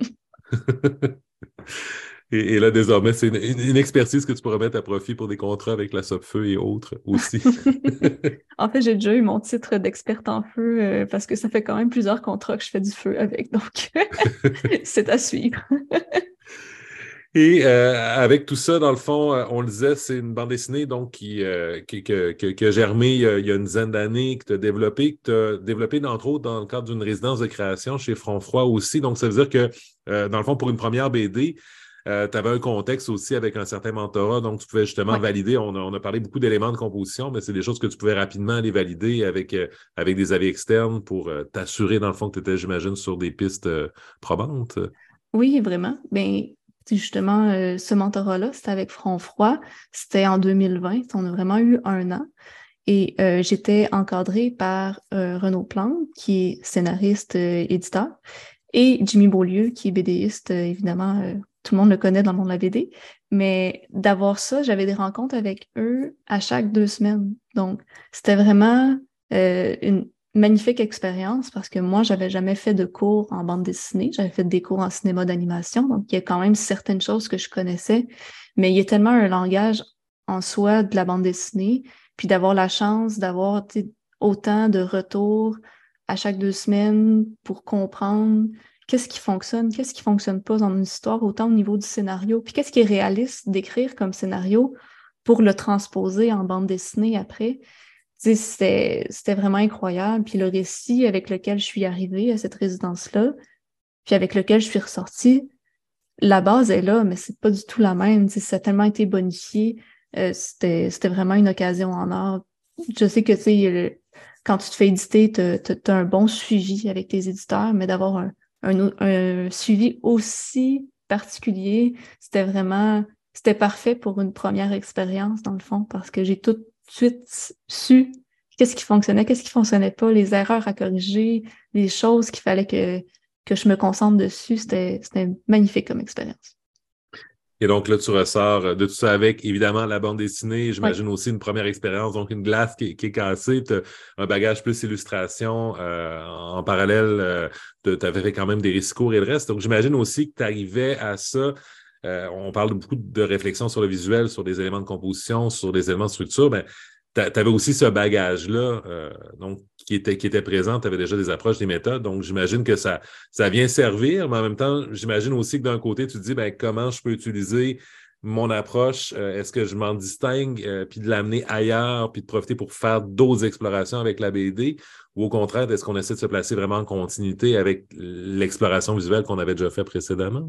Et, et là, désormais, c'est une, une- une expertise que tu pourras mettre à profit pour des contrats avec la Sopfeu et autres aussi.
En fait, j'ai déjà eu mon titre d'experte en feu euh, parce que ça fait quand même plusieurs contrats que je fais du feu avec, donc c'est à suivre.
Et euh, avec tout ça, dans le fond, euh, on le disait, c'est une bande dessinée donc qui, euh, qui, que- que- qui a germé il y a, il y a une dizaine d'années, que tu as développé, que tu as développé, entre autres, dans le cadre d'une résidence de création chez Front Froid aussi. Donc, ça veut dire que, euh, dans le fond, pour une première B D, euh, tu avais un contexte aussi avec un certain mentorat, donc tu pouvais justement
Ouais.
valider. On a, on a parlé beaucoup d'éléments de composition, mais c'est des choses que tu pouvais rapidement aller valider avec, euh, avec des avis externes pour euh, t'assurer, dans le fond, que tu étais, j'imagine, sur des pistes euh, probantes.
Oui, vraiment. Ben, c'est justement, euh, ce mentorat-là, c'était avec Front Froid. C'était en deux mille vingt. On a vraiment eu un an. Et euh, j'étais encadrée par euh, Renaud Plante, qui est scénariste, euh, éditeur, et Jimmy Beaulieu, qui est BDiste. Euh, évidemment, euh, tout le monde le connaît dans le monde de la B D. Mais d'avoir ça, j'avais des rencontres avec eux à chaque deux semaines. Donc, c'était vraiment euh, une magnifique expérience parce que moi, j'avais jamais fait de cours en bande dessinée. J'avais fait des cours en cinéma d'animation. Donc, il y a quand même certaines choses que je connaissais. Mais il y a tellement un langage en soi de la bande dessinée. Puis d'avoir la chance d'avoir tu sais, autant de retours à chaque deux semaines pour comprendre qu'est-ce qui fonctionne, qu'est-ce qui fonctionne pas dans une histoire, autant au niveau du scénario, puis qu'est-ce qui est réaliste d'écrire comme scénario pour le transposer en bande dessinée après. Tu sais, C'était, c'était vraiment incroyable. Puis le récit avec lequel je suis arrivée à cette résidence-là, puis avec lequel je suis ressortie, la base est là, mais c'est pas du tout la même. Tu sais, ça a tellement été bonifié. Euh, c'était, c'était vraiment une occasion en or. Je sais que tu sais, le- quand tu te fais éditer, tu as un bon suivi avec tes éditeurs, mais d'avoir un, un, un suivi aussi particulier, c'était vraiment, c'était parfait pour une première expérience, dans le fond, parce que j'ai tout de suite su qu'est-ce qui fonctionnait, qu'est-ce qui fonctionnait pas, les erreurs à corriger, les choses qu'il fallait que, que je me concentre dessus. C'était, c'était magnifique comme expérience.
Et donc là, tu ressors de tout ça avec, évidemment, la bande dessinée,
Oui.
j'imagine aussi une première expérience, donc une glace qui, qui est cassée, tu as un bagage plus illustration euh, en parallèle, euh, tu avais fait quand même des récits courts et le reste. Donc j'imagine aussi que tu arrivais à ça. Euh, on parle beaucoup de réflexion sur le visuel, sur des éléments de composition, sur des éléments de structure. Ben, tu avais aussi ce bagage-là, euh, donc, qui était, qui était présent, tu avais déjà des approches, des méthodes, donc j'imagine que ça, ça vient servir, mais en même temps, j'imagine aussi que d'un côté, tu te dis, ben, comment je peux utiliser mon approche, euh, est-ce que je m'en distingue, euh, puis de l'amener ailleurs, puis de profiter pour faire d'autres explorations avec la B D, ou au contraire, est-ce qu'on essaie de se placer vraiment en continuité avec l'exploration visuelle qu'on avait déjà fait précédemment?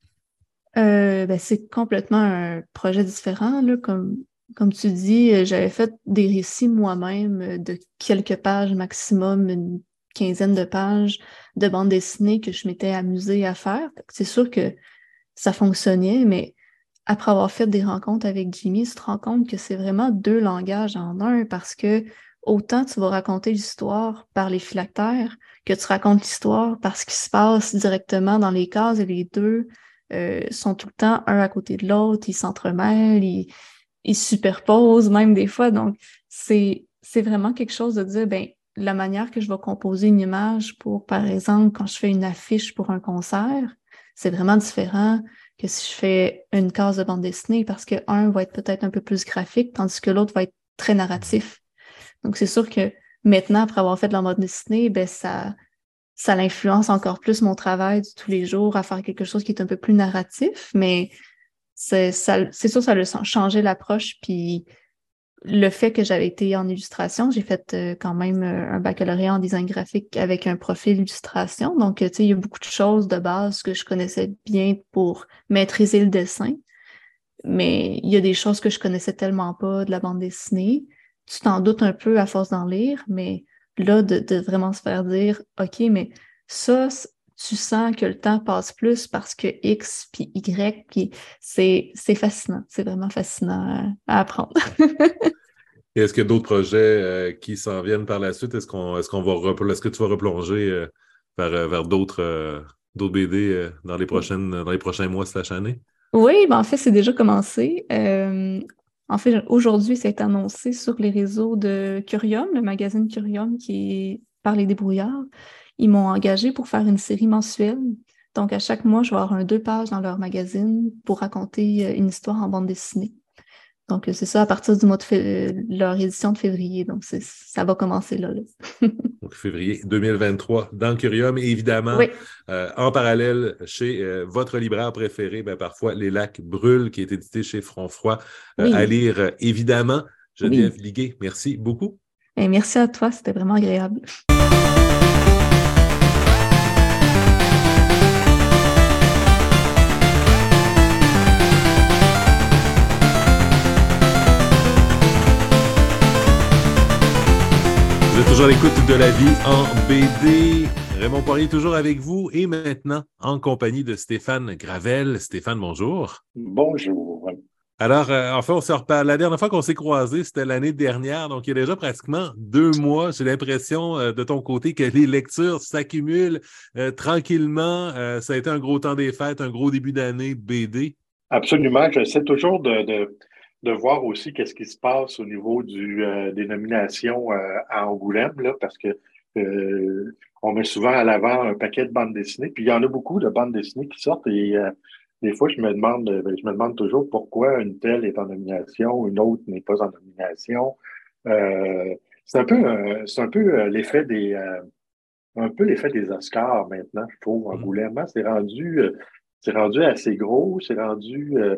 Euh, ben, c'est complètement un projet différent, là. Comme, comme tu dis, euh, j'avais fait des récits moi-même euh, de quelques pages maximum, une quinzaine de pages de bande dessinée que je m'étais amusée à faire. C'est sûr que ça fonctionnait, mais après avoir fait des rencontres avec Jimmy, tu te rends compte que c'est vraiment deux langages en un parce que autant tu vas raconter l'histoire par les phylactères que tu racontes l'histoire par ce qui se passe directement dans les cases et les deux euh, sont tout le temps un à côté de l'autre, ils s'entremêlent, ils, ils se superposent même des fois. Donc, c'est, c'est vraiment quelque chose de dire, ben, la manière que je vais composer une image pour, par exemple, quand je fais une affiche pour un concert, c'est vraiment différent que si je fais une case de bande dessinée parce que un va être peut-être un peu plus graphique, tandis que l'autre va être très narratif. Donc, c'est sûr que maintenant, après avoir fait de la bande dessinée, ben, ça, ça l'influence encore plus mon travail de tous les jours à faire quelque chose qui est un peu plus narratif, mais c'est, ça, c'est sûr, ça a changé l'approche. Puis le fait que j'avais été en illustration, j'ai fait euh, quand même euh, un baccalauréat en design graphique avec un profil illustration. Donc, euh, tu sais, il y a beaucoup de choses de base que je connaissais bien pour maîtriser le dessin, mais il y a des choses que je connaissais tellement pas de la bande dessinée. Tu t'en doutes un peu à force d'en lire, mais là, de, de vraiment se faire dire, OK, mais ça, tu sens que le temps passe plus parce que X puis Y, puis c'est, c'est fascinant. C'est vraiment fascinant à, à apprendre.
Et est-ce qu'il y a d'autres projets euh, qui s'en viennent par la suite? Est-ce qu'on est-ce qu'on va repl- est-ce que tu vas replonger euh, vers, euh, vers d'autres euh, d'autres B D euh, dans les prochaines dans les prochains mois slash années?
Oui, ben en fait, c'est déjà commencé. Euh, en fait, aujourd'hui, c'est annoncé sur les réseaux de Curium, le magazine Curium qui est par les débrouillards. Ils m'ont engagé pour faire une série mensuelle. Donc, à chaque mois, je vais avoir un deux pages dans leur magazine pour raconter euh, une histoire en bande dessinée. Donc, euh, c'est ça à partir du mois de fév- leur édition de février. Donc, c'est, ça va commencer là, là.
Donc, février deux mille vingt-trois, dans le Curium. Et évidemment,
Oui,
euh, en parallèle, chez euh, votre libraire préféré, ben, parfois, Les Lacs brûlent, qui est édité chez Front Froid, euh, à
oui,
lire, euh, évidemment. Geneviève
oui.
Liguet, merci beaucoup.
Et merci à toi, c'était vraiment agréable.
Vous êtes toujours à l'écoute de La Vie en B D. Raymond Poirier toujours avec vous et maintenant en compagnie de Stéphane Gravel. Stéphane, bonjour.
Bonjour.
Alors, euh, enfin, on se reparle. La dernière fois qu'on s'est croisés, c'était l'année dernière, donc il y a déjà pratiquement deux mois. J'ai l'impression euh, de ton côté que les lectures s'accumulent euh, tranquillement. Euh, ça a été un gros temps des fêtes, un gros début d'année B D.
Absolument. J'essaie toujours de, de, de voir aussi qu'est-ce qui se passe au niveau du, euh, des nominations euh, à Angoulême, là, parce que euh, on met souvent à l'avant un paquet de bandes dessinées. Puis il y en a beaucoup de bandes dessinées qui sortent et euh, des fois, je me demande, euh, ben, je me demande toujours pourquoi une telle est en nomination, une autre n'est pas en nomination. Euh, c'est un peu, euh, c'est un peu euh, l'effet des, euh, un peu l'effet des Oscars maintenant, je trouve,
Mhm.
Angoulême. Hein. C'est rendu, euh, c'est rendu assez gros, c'est rendu euh,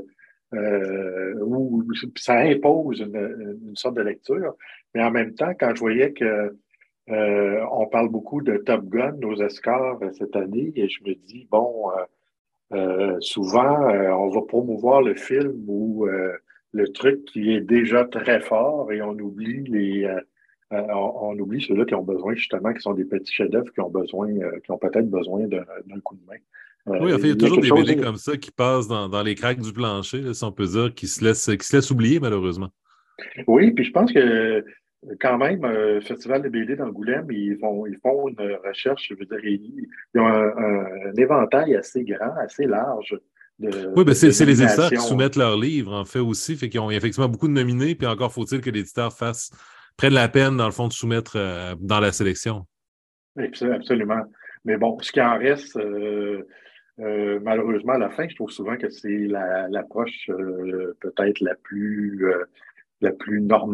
euh, où ça impose une, une sorte de lecture. Mais en même temps, quand je voyais que euh, on parle beaucoup de Top Gun aux Oscars euh, cette année, et je me dis, bon, euh, euh, souvent, euh, on va promouvoir le film ou euh, le truc qui est déjà très fort et on oublie les euh, euh, on, on oublie ceux-là qui ont besoin, justement, qui sont des petits chefs-d'œuvre, qui ont besoin, euh, qui ont peut-être besoin d'un d'un coup de main.
Oui, en
Euh,
fait, il y a
il y a
toujours
quelque
des
chose.
B D comme ça qui passent dans, dans les craques du plancher, là, si on peut dire, qui se laissent, qui se laissent oublier, malheureusement.
Oui, puis je pense que quand même, euh, Festival de B D d'Angoulême, ils font, ils font une recherche, je veux dire, ils, ils ont un, un- un éventail assez grand, assez large de,
Oui, ben
de,
c'est
de
c'est les éditeurs qui
nominations.
soumettent leurs livres, en fait, aussi. Fait qu'ils ont effectivement beaucoup de nominés, puis encore faut-il que l'éditeur fasse, prenne la peine, dans le fond, de soumettre euh, dans la sélection.
Abs- Absolument. Mais bon, ce qui en reste, euh, euh, malheureusement, à la fin, je trouve souvent que c'est la, l'approche euh, peut-être la plus, euh, la plus normale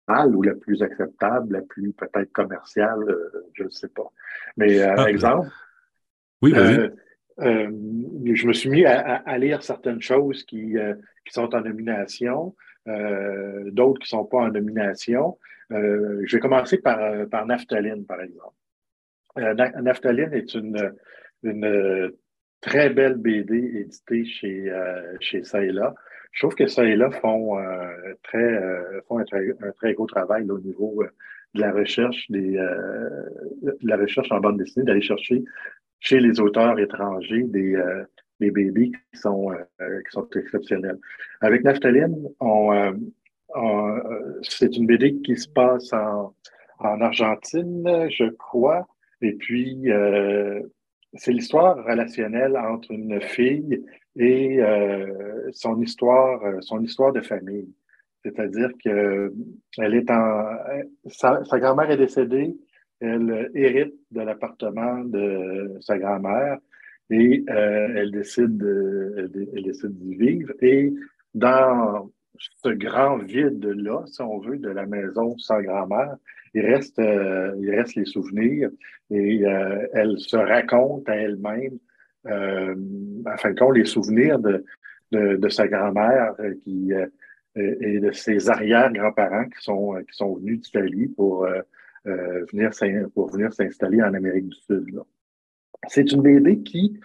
ou la plus acceptable, la plus peut-être commerciale, euh, je ne sais pas. Mais euh,
Ah,
exemple,
oui, vas-y.
euh, euh, je me suis mis à, à, à lire certaines choses qui, euh, qui sont en nomination, euh, d'autres qui ne sont pas en nomination. Euh, je vais commencer par, euh, par Naphtaline, par exemple. Euh, Naphtaline est une, une très belle B D éditée chez, euh, chez Ça et là. Je trouve que Ça et là font, euh, très, euh, font un, très, un très gros travail là, au niveau euh, de la recherche des, euh, de la recherche en bande dessinée, d'aller chercher chez les auteurs étrangers des, euh, des B D qui sont, euh, qui sont exceptionnels. Avec Naphtaline, on, euh, on, euh, c'est une B D qui se passe en, en Argentine, je crois. Et puis, euh, c'est l'histoire relationnelle entre une fille et euh, son histoire, son histoire de famille. C'est-à-dire que elle est en, sa, sa grand-mère est décédée, elle hérite de l'appartement de sa grand-mère et euh, elle décide, de, elle, elle décide d'y vivre. Et dans ce grand vide-là, si on veut, de la maison sans grand-mère, il reste, euh, il reste les souvenirs et euh, elle se raconte à elle-même, euh, en fin de compte, les souvenirs de, de, de sa grand-mère qui, euh, et de ses arrière-grands-parents qui sont, qui sont venus d'Italie pour, euh, euh, venir, pour venir s'installer en Amérique du Sud. Là. C'est une B D qui,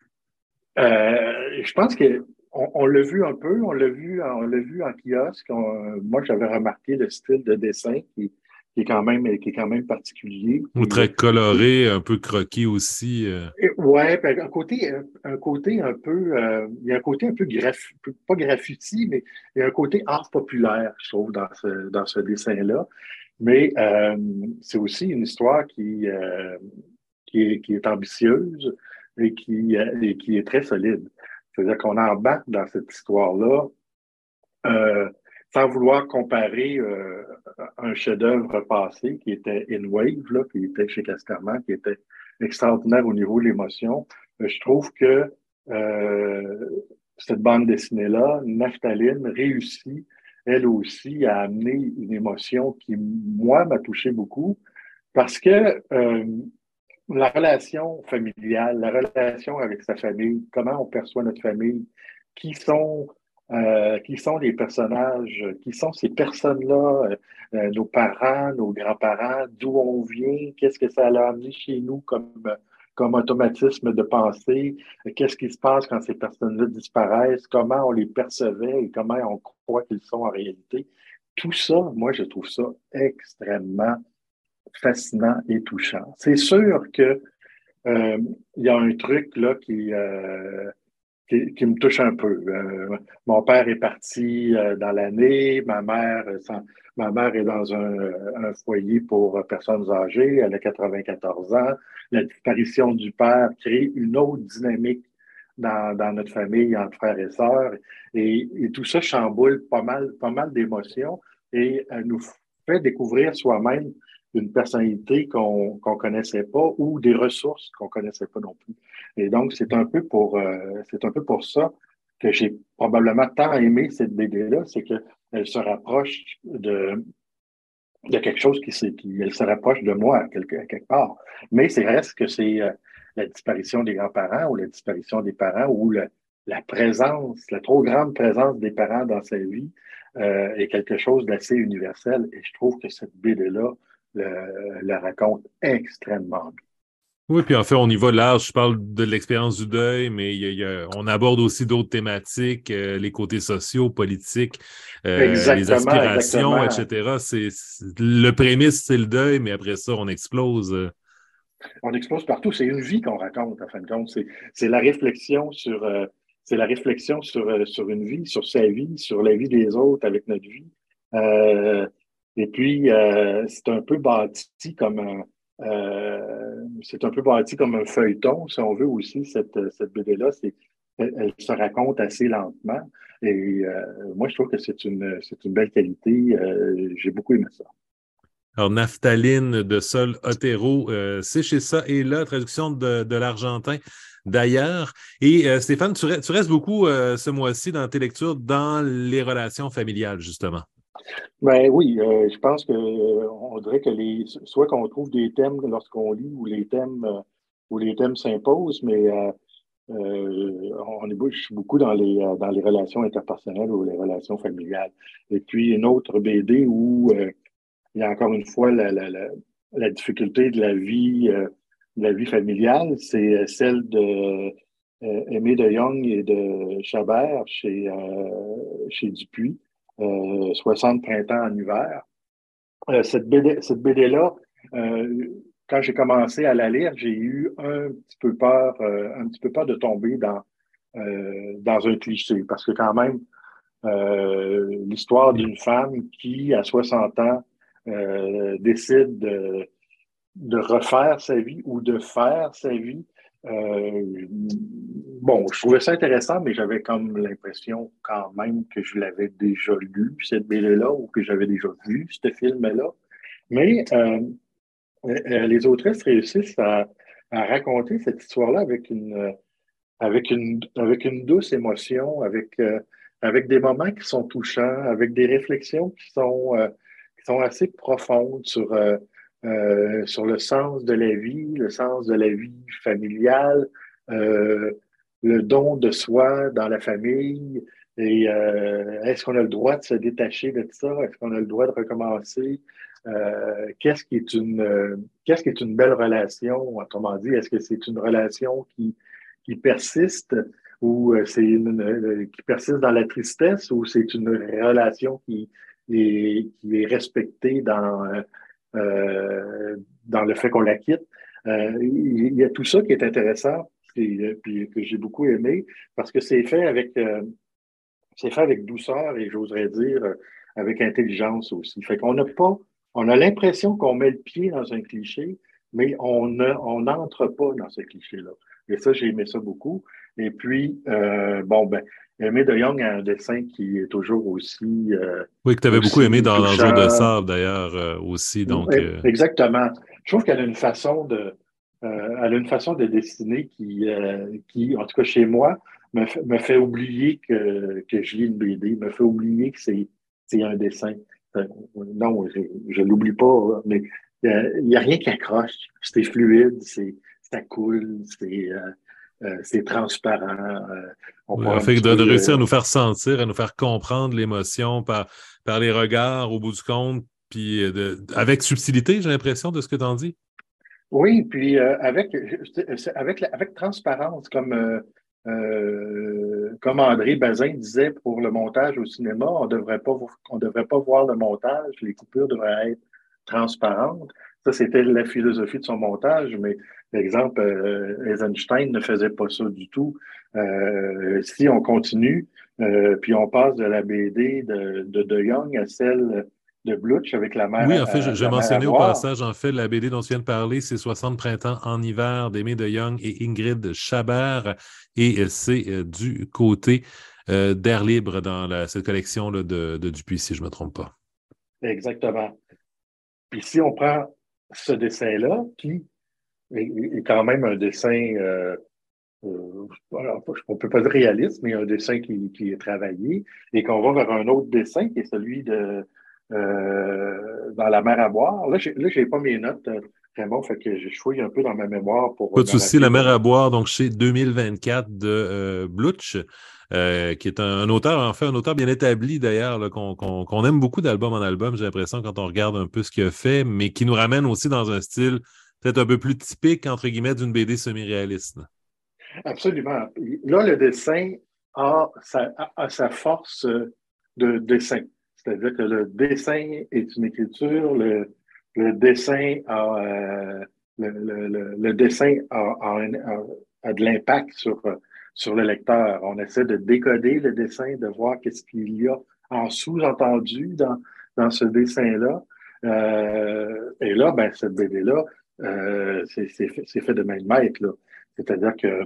euh, je pense que on, on l'a vu un peu, on l'a vu, on l'a vu en kiosque. On, moi, j'avais remarqué le style de dessin qui, qui est quand même, qui est quand même particulier.
Ou
Qui,
très coloré, un peu croquis aussi. Euh.
Ouais, un côté, un côté un peu, euh, il y a un côté un peu graph, pas graffiti, mais il y a un côté art populaire, je trouve, dans ce, dans ce dessin-là. Mais euh, c'est aussi une histoire qui, euh, qui, est, qui est ambitieuse et qui, euh, et qui est très solide. C'est-à-dire qu'on embarque dans cette histoire-là euh, sans vouloir comparer euh, un chef-d'œuvre passé qui était In Wave, là, qui était chez Casterman, qui était extraordinaire au niveau de l'émotion. Euh, je trouve que euh, cette bande dessinée-là, Naphtaline, réussit elle aussi à amener une émotion qui, moi, m'a touché beaucoup parce que euh, la relation familiale, la relation avec sa famille, comment on perçoit notre famille, qui sont, euh, qui sont les personnages, qui sont ces personnes-là, euh, euh, nos parents, nos grands-parents, d'où on vient, qu'est-ce que ça a amené chez nous comme, comme automatisme de pensée, qu'est-ce qui se passe quand ces personnes-là disparaissent, comment on les percevait et comment on croit qu'ils sont en réalité. Tout ça, moi, je trouve ça extrêmement fascinant et touchant. C'est sûr que euh, il y a un truc là qui, euh, qui, qui me touche un peu. Euh, mon père est parti euh, dans l'année, ma mère, sans, ma mère est dans un, un foyer pour personnes âgées, elle a quatre-vingt-quatorze ans. La disparition du père crée une autre dynamique dans, dans notre famille entre frères et sœurs, et, et tout ça chamboule pas mal, pas mal d'émotions et elle nous fait découvrir soi-même une personnalité qu'on qu'on connaissait pas ou des ressources qu'on connaissait pas non plus. Et donc, c'est un peu pour, euh, c'est un peu pour ça que j'ai probablement tant aimé cette B D-là, c'est qu'elle se rapproche de, de quelque chose qui, qui elle se rapproche de moi quelque, quelque part. Mais c'est reste que c'est euh, la disparition des grands-parents ou la disparition des parents ou le, la présence, la trop grande présence des parents dans sa vie euh, est quelque chose d'assez universel. Et je trouve que cette B D-là le, le raconte extrêmement bien.
Oui, puis en fait, on y va large. Je parle de l'expérience du deuil, mais il y a, il y a, on aborde aussi d'autres thématiques, euh, les côtés sociaux, politiques, euh, les
Exactement,
aspirations,
exactement.
et cetera. C'est, c'est, le prémisse, c'est le deuil, mais après ça, on explose.
On explose partout. C'est une vie qu'on raconte, en fin de compte. C'est, c'est la réflexion sur, euh, c'est la réflexion sur, euh, sur une vie, sur sa vie, sur la vie des autres avec notre vie. Euh, et puis, euh, c'est un peu bâti comme un, euh, c'est un peu bâti comme un feuilleton, si on veut aussi, cette, cette B D-là. C'est, elle, elle se raconte assez lentement. Et euh, moi, je trouve que c'est une, c'est une belle qualité. Euh, j'ai beaucoup aimé ça.
Alors, Naphtaline de Sol Otero, euh, c'est chez Ça et là, traduction de, de l'argentin d'ailleurs. Et euh, Stéphane, tu, re- tu restes beaucoup euh, ce mois-ci dans tes lectures dans les relations familiales, justement.
Ben oui, euh, je pense que euh, on dirait que les soit qu'on trouve des thèmes lorsqu'on lit ou les thèmes euh, où les thèmes s'imposent, mais euh, euh, on est beau- je suis beaucoup dans les euh, dans les relations interpersonnelles ou les relations familiales. Et puis une autre B D où euh, il y a encore une fois la, la, la, la difficulté de la vie euh, de la vie familiale, c'est euh, celle de euh, Aimé de Jong et de Chabert chez euh, chez Dupuis, euh, soixante printemps en hiver. Euh, cette B D, cette B D-là, euh, quand j'ai commencé à la lire, j'ai eu un petit peu peur, euh, un petit peu peur de tomber dans, euh, dans un cliché, parce que quand même, euh, l'histoire d'une femme qui, à soixante ans, euh, décide de, de refaire sa vie ou de faire sa vie. Euh, bon, je trouvais ça intéressant, mais j'avais comme l'impression quand même que je l'avais déjà lu, cette B D-là, ou que j'avais déjà vu ce film-là. Mais euh, euh, les autrices réussissent à, à raconter cette histoire-là avec une, euh, avec une, avec une douce émotion, avec, euh, avec des moments qui sont touchants, avec des réflexions qui sont, euh, qui sont assez profondes sur, euh, euh, sur le sens de la vie, le sens de la vie familiale, euh, le don de soi dans la famille. Et euh, est-ce qu'on a le droit de se détacher de ça? Est-ce qu'on a le droit de recommencer? Euh, qu'est-ce qui est une, euh, qu'est-ce qui est une belle relation? Autrement dit, est-ce que c'est une relation qui qui persiste ou euh, c'est une, euh, qui persiste dans la tristesse ou c'est une relation qui est, qui est respectée dans, euh, dans le fait qu'on la quitte. Euh, il y a tout ça qui est intéressant et puis que j'ai beaucoup aimé parce que c'est fait avec euh, c'est fait avec douceur et j'oserais dire euh, avec intelligence aussi. Fait qu'on n'a pas, on a l'impression qu'on met le pied dans un cliché, mais on ne, on n'entre pas dans ce cliché-là. Et ça, j'ai aimé ça beaucoup. Et puis, euh, bon, ben, Aimé de Jong a un dessin qui est toujours aussi, euh,
Oui, que tu avais beaucoup aimé
aussi
dans, dans Jour de
touchant.
sable, d'ailleurs, euh, aussi. Donc, euh,
Exactement. Je trouve qu'elle a une façon de, euh, elle a une façon de dessiner qui, euh, qui, en tout cas chez moi, me, fait- me fait oublier que, que je lis une B D, me fait oublier que c'est, c'est un dessin. Euh, non, je, je l'oublie pas, hein, mais euh, il n'y a rien qui accroche. C'est fluide, c'est, ça coule, c'est, euh, euh, c'est transparent. Euh, on
oui,
peut
en
un
fait,
petit
de,
peu.
de réussir à nous
euh,
faire sentir, à nous faire comprendre l'émotion par, par les regards au bout du compte, puis euh, de, avec subtilité, j'ai l'impression, de ce que tu en dis.
Oui, puis euh, avec, avec, la- avec transparence, comme, euh, euh, comme André Bazin disait pour le montage au cinéma, on devrait pas, vo- on devrait pas voir le montage, les coupures devraient être transparentes. Ça, c'était la philosophie de son montage, mais par exemple, euh, Eisenstein ne faisait pas ça du tout. Euh, si on continue, euh, puis on passe de la B D de, de De Jong à celle de Bluch avec la mer
Oui, en fait, je,
à,
je
la mer à
mentionnais au
boire.
passage, en fait, la B D dont tu viens de parler, c'est soixante printemps en hiver d'Aimé de Jong et Ingrid Chabert. Et euh, c'est euh, du côté euh, d'Air Libre dans la- cette collection là, de, de Dupuis, si je ne me trompe pas.
Exactement. Puis si on prend ce dessin-là, qui est, est quand même un dessin, euh, euh, alors, on ne peut pas dire réaliste, mais un dessin qui, qui est travaillé, et qu'on va vers un autre dessin qui est celui de euh, dans la mer à boire. Là, j'ai, là, j'ai pas mes notes, euh, Raymond, fait que je fouille un peu dans ma mémoire pour
Pas
euh,
de
me
souci,
rappeler
La
de.
mer à boire, donc chez deux mille vingt-quatre de euh, Bluch, euh, qui est un, un auteur, en fait, un auteur bien établi d'ailleurs, là, qu'on qu'on- qu'on aime beaucoup d'album en album, j'ai l'impression, quand on regarde un peu ce qu'il a fait, mais qui nous ramène aussi dans un style peut-être un peu plus typique, entre guillemets, d'une B D semi-réaliste.
Absolument. Là, le dessin a sa, a, a sa force de dessin. C'est-à-dire que le dessin est une écriture, le, le dessin a, euh, le, le, le, le dessin a, a, un- a- a de l'impact sur, sur le lecteur. On essaie de décoder le dessin, de voir qu'est-ce qu'il y a en sous-entendu dans, dans ce dessin-là. Euh, et là, ben, cette B D-là, euh, c'est c'est fait, c'est fait de main de maître, là. C'est-à-dire que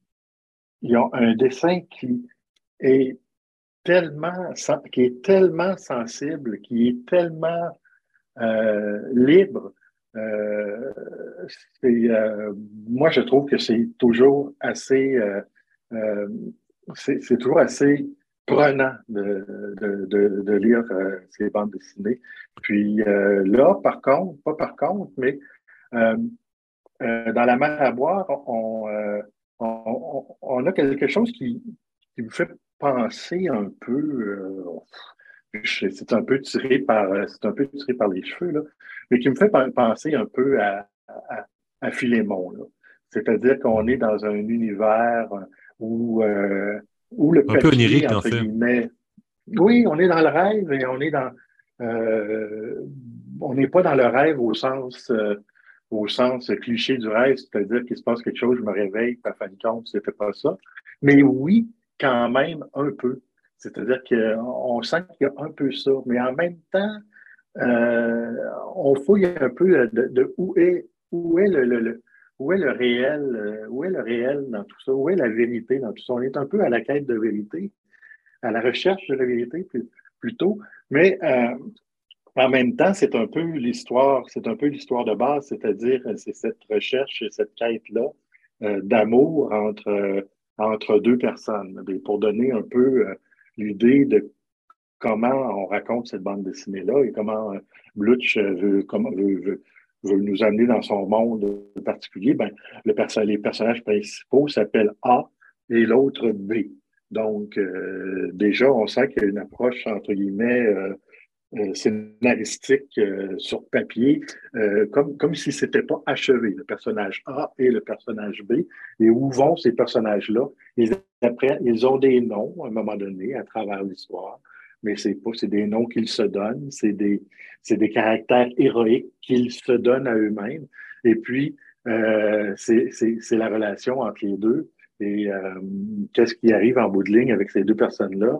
ils ont un dessin qui est tellement, sen- qui est tellement sensible, qui est tellement euh, libre. Euh, c'est, euh, moi, je trouve que c'est toujours assez, euh, euh, c'est c'est toujours assez prenant de, de, de, de lire euh, ces bandes dessinées. Puis euh, là, par contre, pas par contre, mais euh, euh, dans La mer à boire, on, euh, on, on, on a quelque chose qui, qui me fait penser un peu, euh, c'est un peu tiré par, c'est un peu tiré par les cheveux, là, mais qui me fait penser un peu à, à, à Philémon, là. C'est-à-dire qu'on est dans un univers où, euh, où le
Un peu
papier,
onirique, en
entre
fait.
guillemets, oui, on est dans le rêve et on est dans, euh, on n'est pas dans le rêve au sens, euh, au sens cliché du rêve, c'est-à-dire qu'il se passe quelque chose, je me réveille, puis à fin de compte, c'était pas ça. Mais oui, quand même, un peu. C'est-à-dire qu'on sent qu'il y a un peu ça, mais en même temps, euh, on fouille un peu de, de où est, où est le, le, le- où est le réel, euh, où est le réel dans tout ça, où est la vérité dans tout ça. On est un peu à la quête de vérité, à la recherche de la vérité plutôt, mais euh, en même temps, c'est un peu l'histoire, c'est un peu l'histoire de base, c'est-à-dire euh, c'est cette recherche et cette quête-là euh, d'amour entre, euh, entre deux personnes. Et pour donner un peu euh, l'idée de comment on raconte cette bande dessinée-là et comment euh, Blutch euh, veut, comment, veut, veut, veut nous amener dans son monde particulier, ben, le perso les personnages principaux s'appellent A et l'autre B. Donc, euh, déjà, on sent qu'il y a une approche, entre guillemets, euh, euh, scénaristique euh, sur papier, euh, comme, comme si c'était pas achevé, le personnage A et le personnage B. Et où vont ces personnages-là? Ils, après, ils ont des noms à un moment donné à travers l'histoire, mais c'est pas, c'est des noms qu'ils se donnent, c'est des, c'est des caractères héroïques qu'ils se donnent à eux-mêmes. Et puis, euh, c'est, c'est, c'est la relation entre les deux. Et euh, qu'est-ce qui arrive en bout de ligne avec ces deux personnes-là?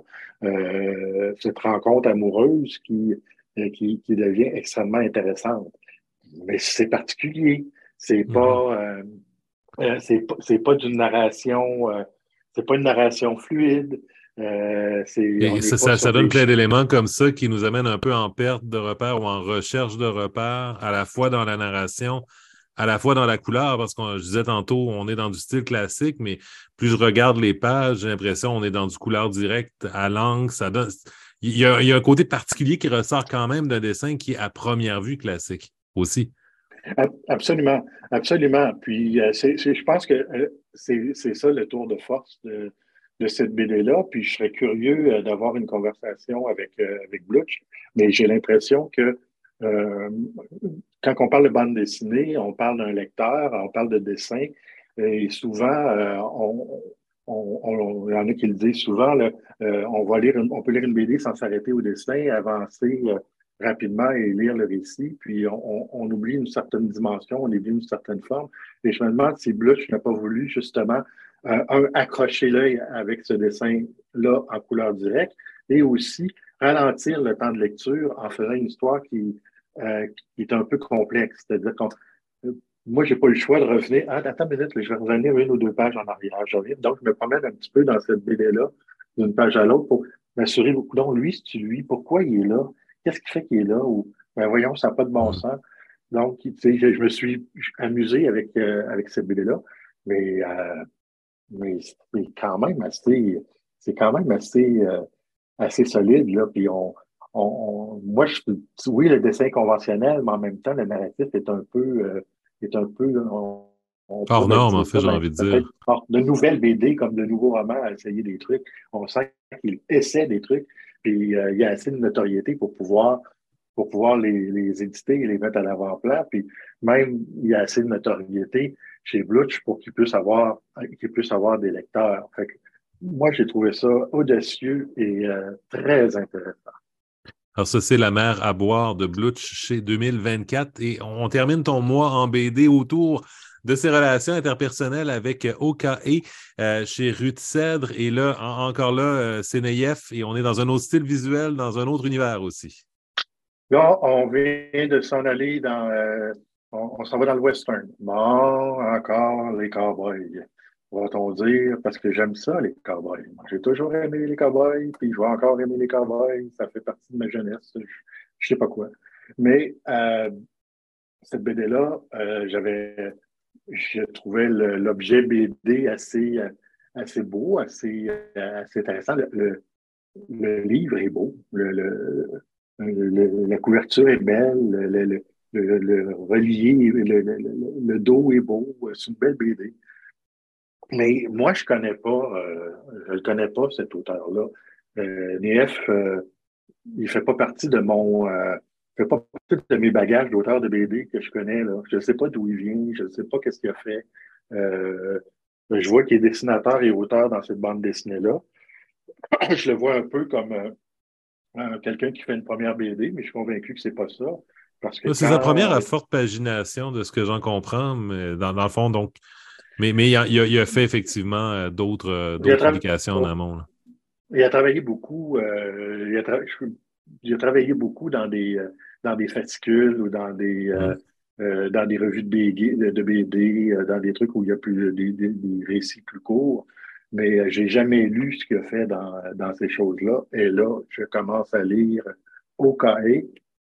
Euh, cette rencontre amoureuse qui, euh, qui, qui devient extrêmement intéressante. Mais c'est particulier. C'est
Mhm.
pas, euh, euh, c'est pas, c'est pas d'une narration, euh, c'est pas une narration fluide. Euh, c'est, on
Et
n'est
ça,
pas
ça,
sur
ça donne
des,
plein d'éléments comme ça qui nous amènent un peu en perte de repères ou en recherche de repères, à la fois dans la narration, à la fois dans la couleur, parce que je disais tantôt, on est dans du style classique, mais plus je regarde les pages, j'ai l'impression qu'on est dans du couleur direct à l'encre. Ça donne... il, y a, il y a un côté particulier qui ressort quand même d'un dessin qui est à première vue classique aussi.
Absolument, absolument. Puis, euh, c'est, c'est- je pense que euh, c'est, c'est ça le tour de force de, de cette B D-là. Puis, je serais curieux euh, d'avoir une conversation avec, euh, avec Blutch, mais j'ai l'impression que euh, quand on parle de bande dessinée, on parle d'un lecteur, on parle de dessin, et souvent, euh, on, on, on- il y en a qui le disent souvent, là, euh, on va lire, une- on peut lire une B D sans s'arrêter au dessin, avancer. Euh, rapidement et lire le récit, puis on, on, on oublie une certaine dimension, on oublie une certaine forme. Et je me demande si Bluch n'a pas voulu justement, euh, un, accrocher l'œil avec ce dessin-là en couleur directe et aussi ralentir le temps de lecture en faisant une histoire qui, euh, qui est un peu complexe. C'est-à-dire qu'on euh, moi, j'ai pas eu le choix de revenir. Ah, attends une minute, là, je vais revenir une ou deux pages en arrière. Je reviens. Donc, je me promène un petit peu dans cette B D-là, d'une page à l'autre, pour m'assurer, donc, lui, c'est lui, pourquoi il est là? Qu'est-ce qui fait qu'il est là? Ou, ben voyons, ça n'a pas de bon
Mhm.
sens. Donc, tu sais, je, je me suis amusé avec, euh, avec cette B D-là, mais, euh, mais c'est quand même assez, c'est quand même assez, euh, assez solide, là. Puis on, on, on- moi, je, oui, le dessin conventionnel, mais en même temps, le narratif est un peu, euh, est un peu, on, on
Hors
pourrait
norme, en
dire
fait,
ça,
j'ai
ben,
envie de dire.
peut-être, bon, de nouvelles B D comme de nouveaux romans à essayer des trucs. On sent qu'il essaie des trucs, puis euh, il y a assez de notoriété pour pouvoir pour pouvoir les, les éditer et les mettre à l'avant-plan. Puis même, il y a assez de notoriété chez Blutch pour qu'il puisse avoir, qu'il puisse avoir des lecteurs. Fait que, moi, j'ai trouvé ça audacieux et euh, très intéressant.
Alors, ça, c'est La mer à boire de Blutch chez deux mille vingt-quatre. Et on termine ton mois en B D autour de ses relations interpersonnelles avec O K E euh, chez Rue de Cèdre. Et là, en- encore là, euh, c'est Neyev et on est dans un autre style visuel, dans un autre univers aussi.
Là, on vient de s'en aller dans, euh, on, on s'en va dans le western. Bon, encore les cowboys. Va-t-on dire, parce que j'aime ça, les cowboys. J'ai toujours aimé les cowboys, puis je vais encore aimer les cowboys. Ça fait partie de ma jeunesse. Je, je sais pas quoi. Mais euh, cette B D-là, euh, j'avais, je trouvais le- l'objet B D assez, euh, assez beau, assez, euh, assez intéressant. Le, le- le livre est beau, le, le, le- la couverture est belle, le, le, le, le relié, le, le, le dos est beau, c'est une belle B D. Mais moi, je connais pas, euh, je ne connais pas, cet auteur-là. Euh, N F, euh, il fait pas partie de mon, euh, il fait pas partie de mes bagages d'auteur de B D que je connais, là. Je ne sais pas d'où il vient, je ne sais pas qu'est-ce qu'il a fait. Euh, je vois qu'il est dessinateur et auteur dans cette bande dessinée-là. Je le vois un peu comme euh, un- quelqu'un qui fait une première B D, mais je suis convaincu que c'est pas ça. Parce que
Là, c'est sa première
quand
à forte pagination de ce que j'en comprends, mais dans, dans le fond, donc. Mais, mais il, a, il a- il a fait effectivement euh, d'autres euh,
il a,
d'autres
tra-
publications en amont, là.
il a travaillé beaucoup, euh, il, a tra- je- il a travaillé beaucoup dans des, euh, dans des fascicules ou dans des, euh,
Mhm.
euh, dans des revues de B D, de B D, euh, dans des trucs où il y a plus des, des, des récits plus courts. Mais euh, j'ai jamais lu ce qu'il a fait dans, dans ces choses-là. Et là, je commence à lire O K E.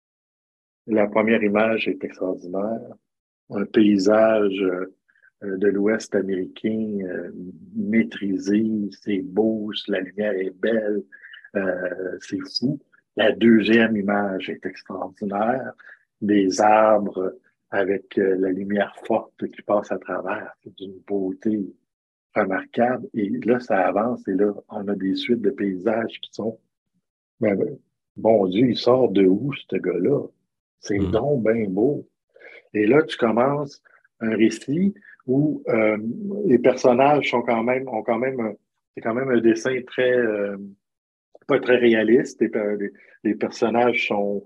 La première image est extraordinaire. Un paysage euh, de l'Ouest américain euh, maîtrisé, c'est beau, la lumière est belle, euh, c'est fou. La deuxième image est extraordinaire. Des arbres avec euh, la lumière forte qui passe à travers, c'est d'une beauté remarquable. Et là, ça avance et là, on a des suites de paysages qui sont, ben, ben, bon Dieu, il sort de où, ce gars-là? C'est
Mhm.
donc bien beau. Et là, tu commences un récit où euh, les personnages sont quand même, ont quand même, un- c'est quand même un dessin très, euh, pas très réaliste. Les, les- les personnages sont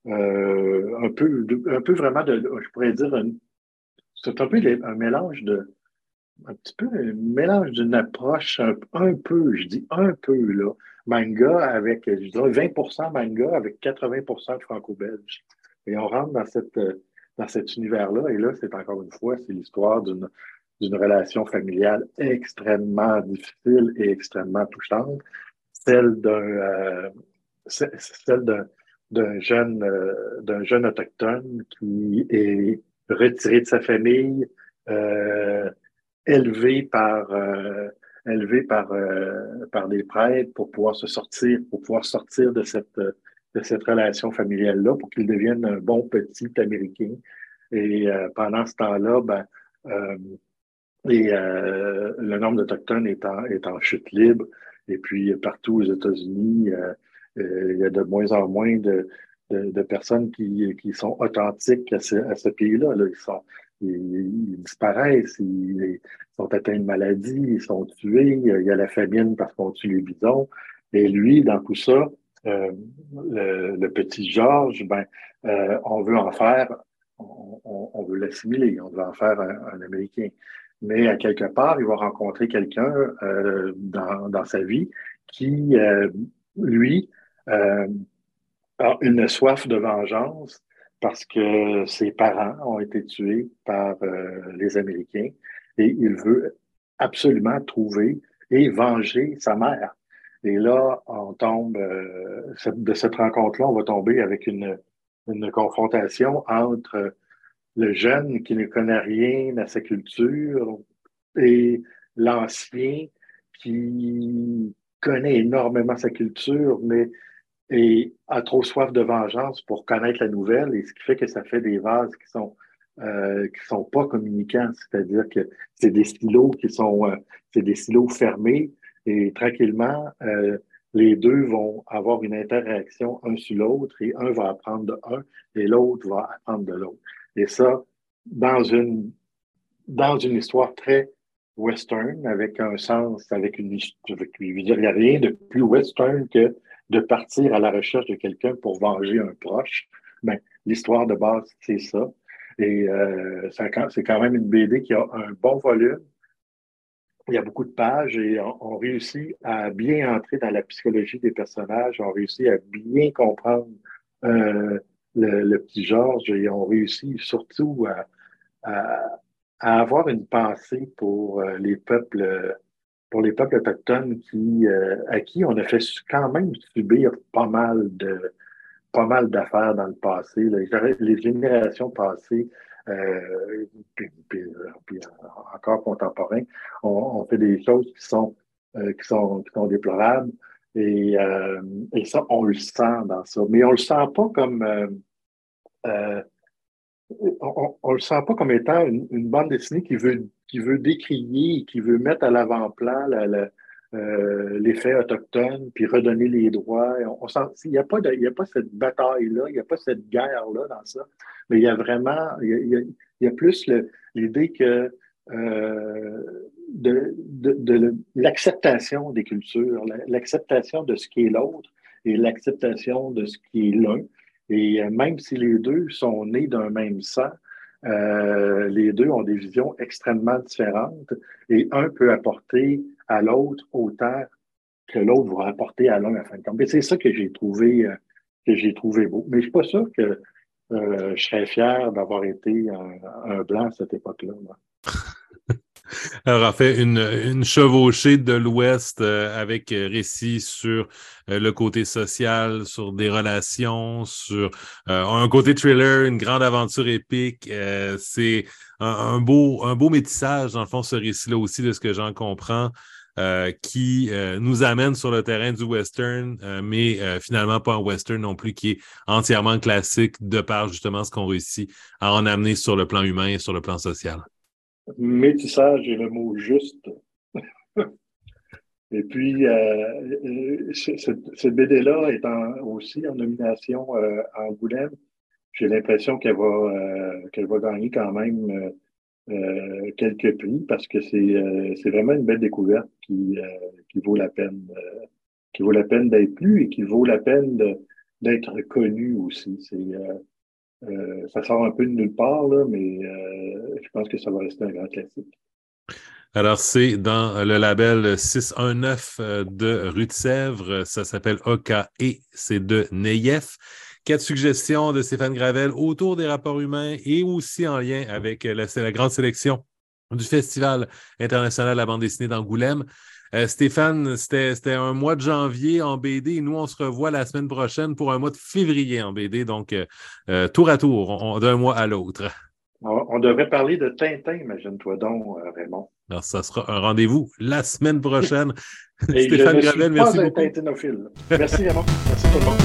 euh, un peu, un peu vraiment de, je pourrais dire, un- c'est un peu les- un mélange de, un petit peu un mélange d'une approche un, un peu, je dis un peu là, manga avec, je dirais vingt pour cent manga avec quatre-vingts pour cent franco-belge. Et on rentre dans cette, euh, dans cet univers-là, et là, c'est encore une fois, c'est l'histoire d'une d'une relation familiale extrêmement difficile et extrêmement touchante, celle d'un euh, c- celle d'un d'un jeune euh, d'un jeune autochtone qui est retiré de sa famille, euh, élevé par euh, élevé par euh, par des prêtres pour pouvoir se sortir, pour pouvoir sortir de cette de cette relation familiale-là, pour qu'il devienne un bon petit Américain. Et euh, pendant ce temps-là, ben, euh, et euh, le nombre d'Autochtones est en, est en chute libre. Et puis, partout aux États-Unis, euh, euh, il y a de moins en moins de, de, de personnes qui, qui sont authentiques à ce, à ce pays-là. Là. Ils, sont, ils, ils disparaissent, ils, ils sont atteints de maladies, ils sont tués. Il y a la famine parce qu'on tue les bisons. Et lui, dans tout ça, euh, le, le petit Georges, ben, euh, on veut en faire, on, on, on veut l'assimiler, on veut en faire un, un Américain. Mais à quelque part, il va rencontrer quelqu'un euh, dans, dans sa vie qui, euh, lui, euh, a une soif de vengeance parce que ses parents ont été tués par euh, les Américains et il veut absolument trouver et venger sa mère. Et là, on tombe, euh, de cette rencontre-là, on va tomber avec une, une confrontation entre le jeune qui ne connaît rien à sa culture et l'ancien qui connaît énormément sa culture, mais et a trop soif de vengeance pour connaître la nouvelle, et ce qui fait que ça fait des vases qui sont euh, qui sont pas communicants, c'est-à-dire que c'est des silos qui sont euh, c'est des silos fermés et tranquillement euh, les deux vont avoir une interaction un sur l'autre et un va apprendre de un et l'autre va apprendre de l'autre. Et ça, dans une dans une histoire très western, avec un sens, avec une histoire. Je veux dire, il n'y a rien de plus western que de partir à la recherche de quelqu'un pour venger un proche. Ben, l'histoire de base, c'est ça. Et euh, c'est quand même une B D qui a un bon volume. Il y a beaucoup de pages et on, on réussit à bien entrer dans la psychologie des personnages. On réussit à bien comprendre euh, le, le petit Georges et on réussit surtout à, à, à avoir une pensée pour euh, les peuples, pour les peuples autochtones qui, euh, à qui on a fait quand même subir pas mal de, pas mal d'affaires dans le passé. Là. Les générations passées, euh, puis, puis, puis encore contemporains, on, on fait des choses qui sont, euh, qui sont, qui sont déplorables. Et, euh, et ça, on le sent dans ça. Mais on le sent pas comme euh, euh, on, on le sent pas comme étant une, une bande dessinée qui veut qui veut décrier, qui veut mettre à l'avant-plan la, la, euh, l'effet autochtone, puis redonner les droits. On, on sent, il n'y a pas de, il y a pas cette bataille-là, il n'y a pas cette guerre-là dans ça. Mais il y a vraiment, il y a, il y a, il y a plus le, l'idée que euh, de, de, de l'acceptation des cultures, l'acceptation de ce qui est l'autre et l'acceptation de ce qui est l'un. Et même si les deux sont nés d'un même sang, euh, les deux ont des visions extrêmement différentes et un peut apporter à l'autre autant que l'autre va apporter à l'un à fin de compte. Et c'est ça que j'ai trouvé, euh, que j'ai trouvé beau. Mais je suis pas sûr que euh, je serais fier d'avoir été un, un blanc à cette époque-là. Moi.
Alors, en fait, une, une chevauchée de l'Ouest euh, avec récits sur euh, le côté social, sur des relations, sur euh, un côté thriller, une grande aventure épique. Euh, c'est un, un beau un beau métissage, dans le fond, ce récit-là aussi, de ce que j'en comprends, euh, qui euh, nous amène sur le terrain du western, euh, mais euh, finalement pas un western non plus qui est entièrement classique, de par justement ce qu'on réussit à en amener sur le plan humain et sur le plan social.
Métissage est le mot juste. Et puis, euh, cette, cette B D-là est en, aussi en nomination euh, à Angoulême. J'ai l'impression qu'elle va, euh, qu'elle va gagner quand même euh, euh, quelques prix parce que c'est, euh, c'est vraiment une belle découverte qui, euh, qui vaut la peine, euh, qui vaut la peine d'être lue et qui vaut la peine de, d'être connue aussi. C'est, euh, euh, ça sort un peu de nulle part, là, mais euh, je pense que ça va rester un grand classique.
Alors, c'est dans le label six cent dix-neuf de Rue de Sèvres. Ça s'appelle Oka et c'est de Neyef. Quatre suggestions de Stéphane Gravel autour des rapports humains et aussi en lien avec la, la grande sélection du Festival international de la bande dessinée d'Angoulême. Euh, Stéphane, c'était, c'était un mois de janvier en B D. Nous, on se revoit la semaine prochaine pour un mois de février en B D. Donc, euh, tour à tour, on, d'un mois à l'autre.
On, on devrait parler de Tintin, imagine-toi donc, euh, Raymond.
Alors, ça sera un rendez-vous la semaine prochaine.
Et
Stéphane
je ne
Gravel,
suis
merci
pas
beaucoup.
un Tintinophile. Merci, Raymond. Merci tout le monde.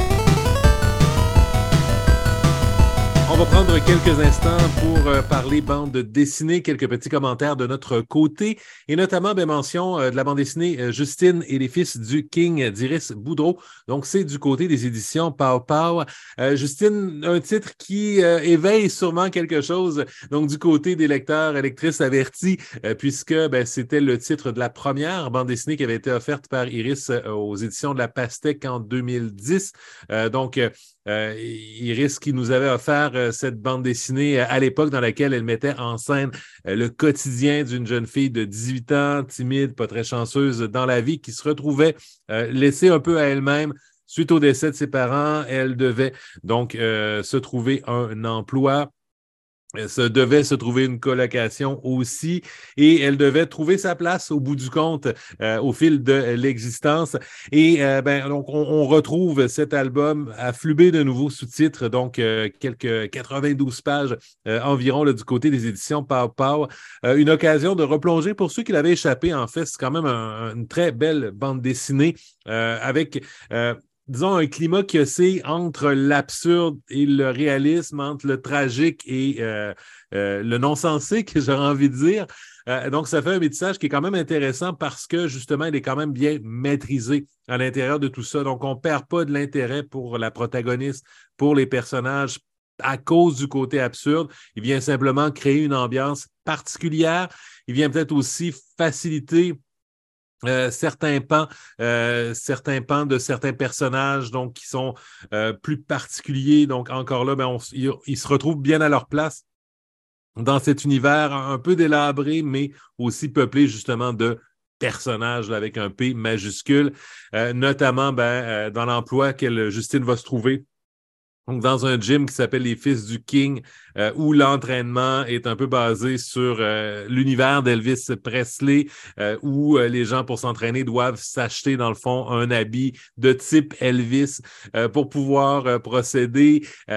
On va prendre quelques instants pour euh, parler bande dessinée, quelques petits commentaires de notre côté, et notamment ben, mention euh, de la bande dessinée euh, Justine et les fils du King d'Iris Boudreau. Donc, c'est du côté des éditions Pow Pow. Euh, Justine, un titre qui euh, éveille sûrement quelque chose, donc du côté des lecteurs et lectrices avertis, euh, puisque ben, c'était le titre de la première bande dessinée qui avait été offerte par Iris euh, aux éditions de la Pastèque en deux mille dix. Euh, donc, euh, Euh, Iris qui nous avait offert euh, cette bande dessinée euh, à l'époque dans laquelle elle mettait en scène euh, le quotidien d'une jeune fille de dix-huit ans, timide, pas très chanceuse dans la vie, qui se retrouvait euh, laissée un peu à elle-même. Suite au décès de ses parents, elle devait donc euh, se trouver un emploi. Elle se devait se trouver une colocation aussi et elle devait trouver sa place au bout du compte euh, au fil de l'existence. Et euh, ben, donc, on, on retrouve cet album afflubé de nouveaux sous-titres, donc euh, quelques quatre-vingt-douze pages euh, environ là, du côté des éditions Pow Pow. Euh, une occasion de replonger pour ceux qui l'avaient échappé. En fait, c'est quand même un, une très belle bande dessinée euh, avec... Euh, disons, un climat qui oscille entre l'absurde et le réalisme, entre le tragique et euh, euh, le non-sensé, que j'aurais envie de dire. Euh, donc, ça fait un métissage qui est quand même intéressant parce que, justement, il est quand même bien maîtrisé à l'intérieur de tout ça. Donc, on ne perd pas de l'intérêt pour la protagoniste, pour les personnages, à cause du côté absurde. Il vient simplement créer une ambiance particulière. Il vient peut-être aussi faciliter Euh, certains pans, euh, certains pans de certains personnages donc qui sont euh, plus particuliers. Donc encore là, ben, on, ils, ils se retrouvent bien à leur place dans cet univers un peu délabré, mais aussi peuplé justement de personnages là, avec un P majuscule, euh, notamment ben, euh, dans l'emploi que Justine va se trouver. Donc, dans un gym qui s'appelle les Fils du King, euh, où l'entraînement est un peu basé sur euh, l'univers d'Elvis Presley, euh, où euh, les gens, pour s'entraîner, doivent s'acheter, dans le fond, un habit de type Elvis euh, pour pouvoir euh, procéder euh,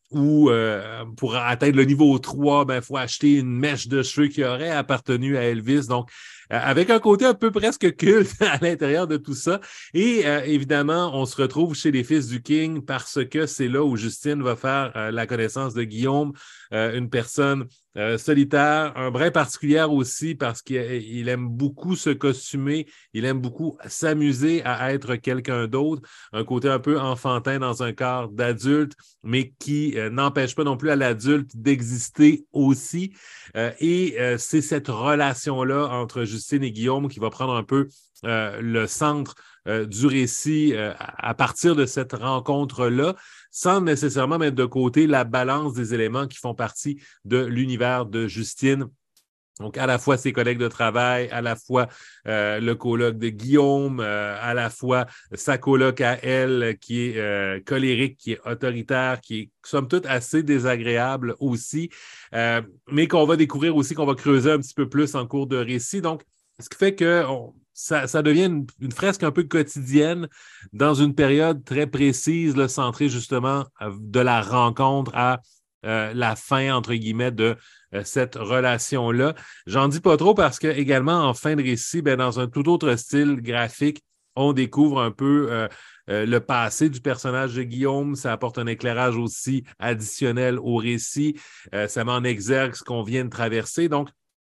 où euh, pour atteindre le niveau trois, ben, il faut acheter une mèche de cheveux qui aurait appartenu à Elvis. Donc, euh, avec un côté un peu presque culte à l'intérieur de tout ça. Et euh, évidemment, on se retrouve chez les Fils du King parce que c'est là où Justine va faire euh, la connaissance de Guillaume, euh, une personne euh, solitaire, un brin particulière aussi parce qu'il aime beaucoup se costumer, il aime beaucoup s'amuser à être quelqu'un d'autre, un côté un peu enfantin dans un corps d'adulte, mais qui euh, n'empêche pas non plus à l'adulte d'exister aussi. Euh, et euh, c'est cette relation-là entre Justine et Guillaume qui va prendre un peu euh, le centre euh, du récit euh, à partir de cette rencontre-là, sans nécessairement mettre de côté la balance des éléments qui font partie de l'univers de Justine. Donc, à la fois ses collègues de travail, à la fois euh, le coloc de Guillaume, euh, à la fois sa coloc à elle qui est euh, colérique, qui est autoritaire, qui est somme toute assez désagréable aussi, euh, mais qu'on va découvrir aussi, qu'on va creuser un petit peu plus en cours de récit. Donc, ce qui fait que on, ça, ça devient une, une fresque un peu quotidienne dans une période très précise, là, centrée justement de la rencontre à euh, la fin, entre guillemets, de cette relation-là. J'en dis pas trop parce que également en fin de récit, ben, dans un tout autre style graphique, on découvre un peu euh, euh, le passé du personnage de Guillaume. Ça apporte un éclairage aussi additionnel au récit. Euh, ça met en exergue ce qu'on vient de traverser. Donc,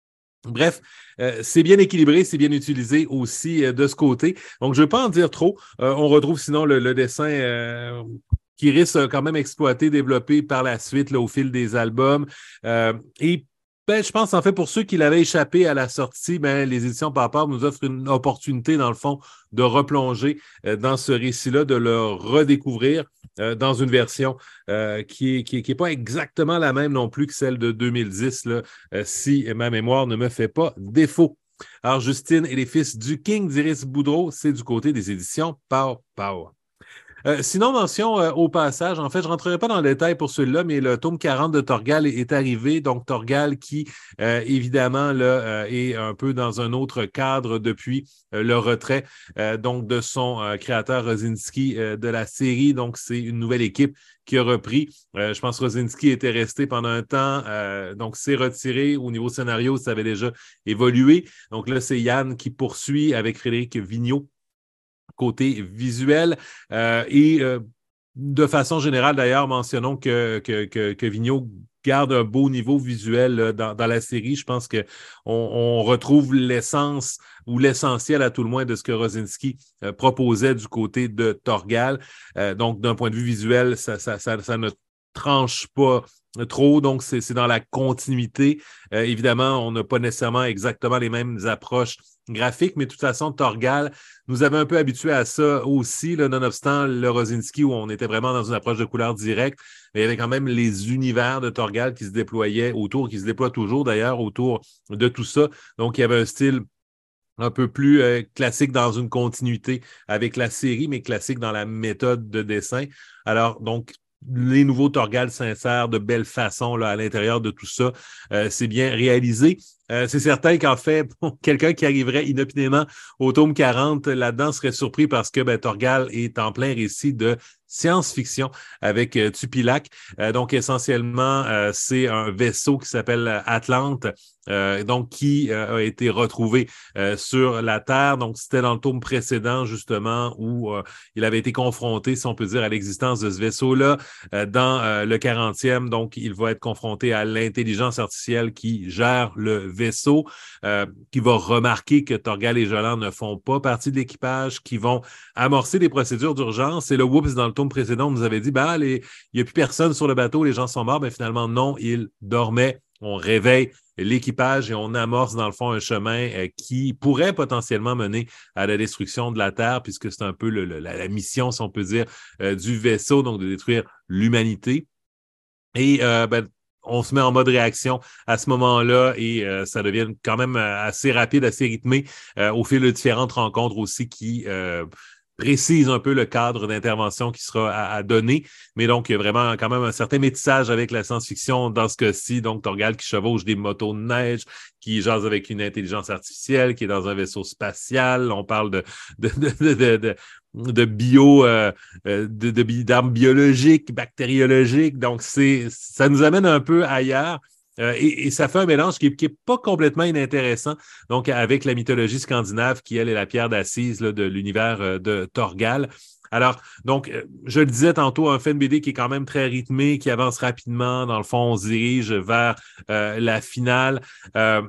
bref, euh, c'est bien équilibré, c'est bien utilisé aussi euh, de ce côté. Donc, je ne vais pas en dire trop. Euh, on retrouve sinon le, le dessin euh, qui risque quand même exploité, développé par la suite là, au fil des albums. Euh, et ben, je pense, en fait, pour ceux qui l'avaient échappé à la sortie, ben, les éditions Papa nous offrent une opportunité, dans le fond, de replonger euh, dans ce récit-là, de le redécouvrir euh, dans une version euh, qui n'est qui est, qui est pas exactement la même non plus que celle de deux mille dix, là, euh, si ma mémoire ne me fait pas défaut. Alors, Justine et les Fils du King d'Iris Boudreau, c'est du côté des éditions Pow Pow. Euh, sinon, mention euh, au passage, en fait, je ne rentrerai pas dans le détail pour celui-là, mais le tome quarante de Torgal est, est arrivé. Donc, Torgal qui, euh, évidemment, là, euh, est un peu dans un autre cadre depuis euh, le retrait euh, donc de son euh, créateur Rosinski euh, de la série. Donc, c'est une nouvelle équipe qui a repris. Euh, je pense que Rosinski était resté pendant un temps, euh, donc s'est retiré. Au niveau scénario, ça avait déjà évolué. Donc là, c'est Yann qui poursuit avec Frédéric Vigneault côté visuel. Euh, et euh, de façon générale, d'ailleurs, mentionnons que, que, que, que Vigneault garde un beau niveau visuel là, dans, dans la série. Je pense qu'on on retrouve l'essence ou l'essentiel à tout le moins de ce que Rosinski euh, proposait du côté de Torgal. Euh, donc, d'un point de vue visuel, ça, ça, ça, ça ne tranche pas trop, donc c'est, c'est dans la continuité. Euh, évidemment, on n'a pas nécessairement exactement les mêmes approches graphiques, mais de toute façon, Torgal nous avait un peu habitués à ça aussi, là, nonobstant le Rosinski où on était vraiment dans une approche de couleur directe, mais il y avait quand même les univers de Torgal qui se déployaient autour, qui se déploient toujours d'ailleurs autour de tout ça. Donc, il y avait un style un peu plus euh, classique dans une continuité avec la série, mais classique dans la méthode de dessin. Alors, donc, les nouveaux Torgal s'insèrent de belle façon là, à l'intérieur de tout ça. Euh, c'est bien réalisé. Euh, c'est certain qu'en fait, bon, quelqu'un qui arriverait inopinément au tome quarante là-dedans serait surpris parce que ben, Torgal est en plein récit de science-fiction avec euh, Tupilac. Euh, donc, essentiellement, euh, c'est un vaisseau qui s'appelle Atlante, euh, donc qui euh, a été retrouvé euh, sur la Terre. Donc, c'était dans le tome précédent, justement, où euh, il avait été confronté, si on peut dire, à l'existence de ce vaisseau-là. Euh, dans euh, le quarantième, donc, il va être confronté à l'intelligence artificielle qui gère le vaisseau, euh, qui va remarquer que Torgal et Jolan ne font pas partie de l'équipage, qui vont amorcer des procédures d'urgence. Et le whoops, dans le tome précédent, on nous avait dit, ben, les... il n'y a plus personne sur le bateau, les gens sont morts. Mais finalement, non, ils dormaient. On réveille l'équipage et on amorce, dans le fond, un chemin euh, qui pourrait potentiellement mener à la destruction de la Terre, puisque c'est un peu le, le, la, la mission, si on peut dire, euh, du vaisseau, donc de détruire l'humanité. Et euh, ben, on se met en mode réaction à ce moment-là et euh, ça devient quand même assez rapide, assez rythmé euh, au fil de différentes rencontres aussi qui euh, précise un peu le cadre d'intervention qui sera à, à donner, mais donc il y a vraiment quand même un certain métissage avec la science-fiction dans ce cas-ci. Donc, Torgal qui chevauche des motos de neige, qui jase avec une intelligence artificielle, qui est dans un vaisseau spatial. On parle de, de, de, de, de, de bio, euh, de, de, d'armes biologiques, bactériologiques. Donc, c'est, ça nous amène un peu ailleurs. Euh, et, et ça fait un mélange qui n'est pas complètement inintéressant, donc avec la mythologie scandinave qui, elle, est la pierre d'assise là, de l'univers euh, de Torgal. Alors, donc, euh, je le disais tantôt, un fait de B D qui est quand même très rythmé, qui avance rapidement. Dans le fond, on se dirige vers euh, la finale. Euh,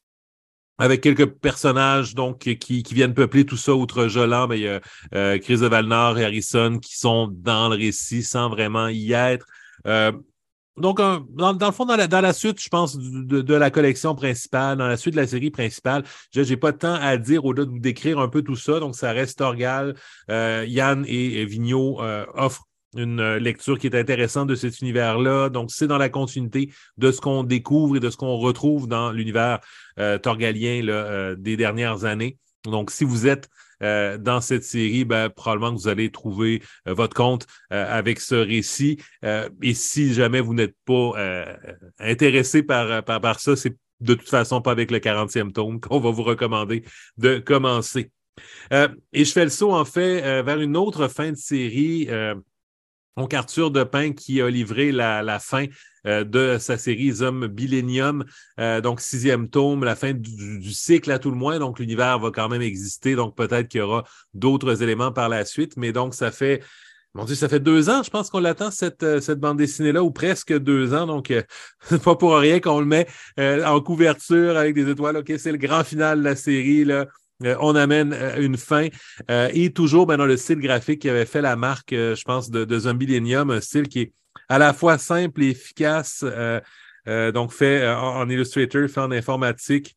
avec quelques personnages donc qui, qui viennent peupler tout ça outre Jolan, mais il y a euh, Chris de Valnor et Harrison qui sont dans le récit sans vraiment y être. Euh, Donc, un, dans, dans le fond, dans la, dans la suite, je pense, de, de la collection principale, dans la suite de la série principale, je n'ai pas de temps à dire au-delà de vous décrire un peu tout ça. Donc, ça reste Torgal. Euh, Yann et, et Vigneault euh, offrent une lecture qui est intéressante de cet univers-là. Donc, c'est dans la continuité de ce qu'on découvre et de ce qu'on retrouve dans l'univers euh, torgalien là, euh, des dernières années. Donc, si vous êtes euh, dans cette série, ben, probablement que vous allez trouver euh, votre compte euh, avec ce récit. Euh, et si jamais vous n'êtes pas euh, intéressé par, par, par ça, c'est de toute façon pas avec le quarantième tome qu'on va vous recommander de commencer. Euh, et je fais le saut, en fait, euh, vers une autre fin de série. Euh, Donc, Arthur Depin qui a livré la, la fin euh, de sa série Zombilenium, euh, donc sixième tome, la fin du, du cycle à tout le moins. Donc, l'univers va quand même exister. Donc, peut-être qu'il y aura d'autres éléments par la suite. Mais donc, ça fait, mon Dieu, ça fait deux ans, je pense qu'on l'attend, cette, cette bande dessinée-là, ou presque deux ans. Donc, euh, c'est pas pour rien qu'on le met euh, en couverture avec des étoiles. OK, c'est le grand final de la série, là. Euh, on amène euh, une fin euh, et toujours ben, dans le style graphique qui avait fait la marque, euh, je pense, de, de Zombilenium, un style qui est à la fois simple et efficace, euh, euh, donc fait euh, en Illustrator, fait en informatique,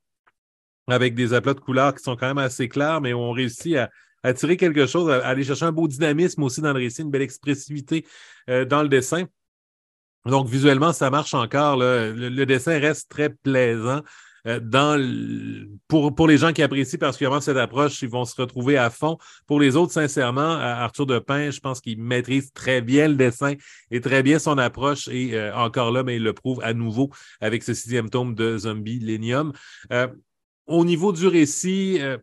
avec des aplats de couleurs qui sont quand même assez clairs, mais on réussit à, à tirer quelque chose, à, à aller chercher un beau dynamisme aussi dans le récit, une belle expressivité euh, dans le dessin. Donc, visuellement, ça marche encore, là. Le, le dessin reste très plaisant. Euh, dans le, pour, pour les gens qui apprécient particulièrement cette approche, ils vont se retrouver à fond. Pour les autres, sincèrement, Arthur Depin, je pense qu'il maîtrise très bien le dessin et très bien son approche. Et euh, encore là, mais il le prouve à nouveau avec ce sixième tome de Zombilenium. Euh, au niveau du récit, euh,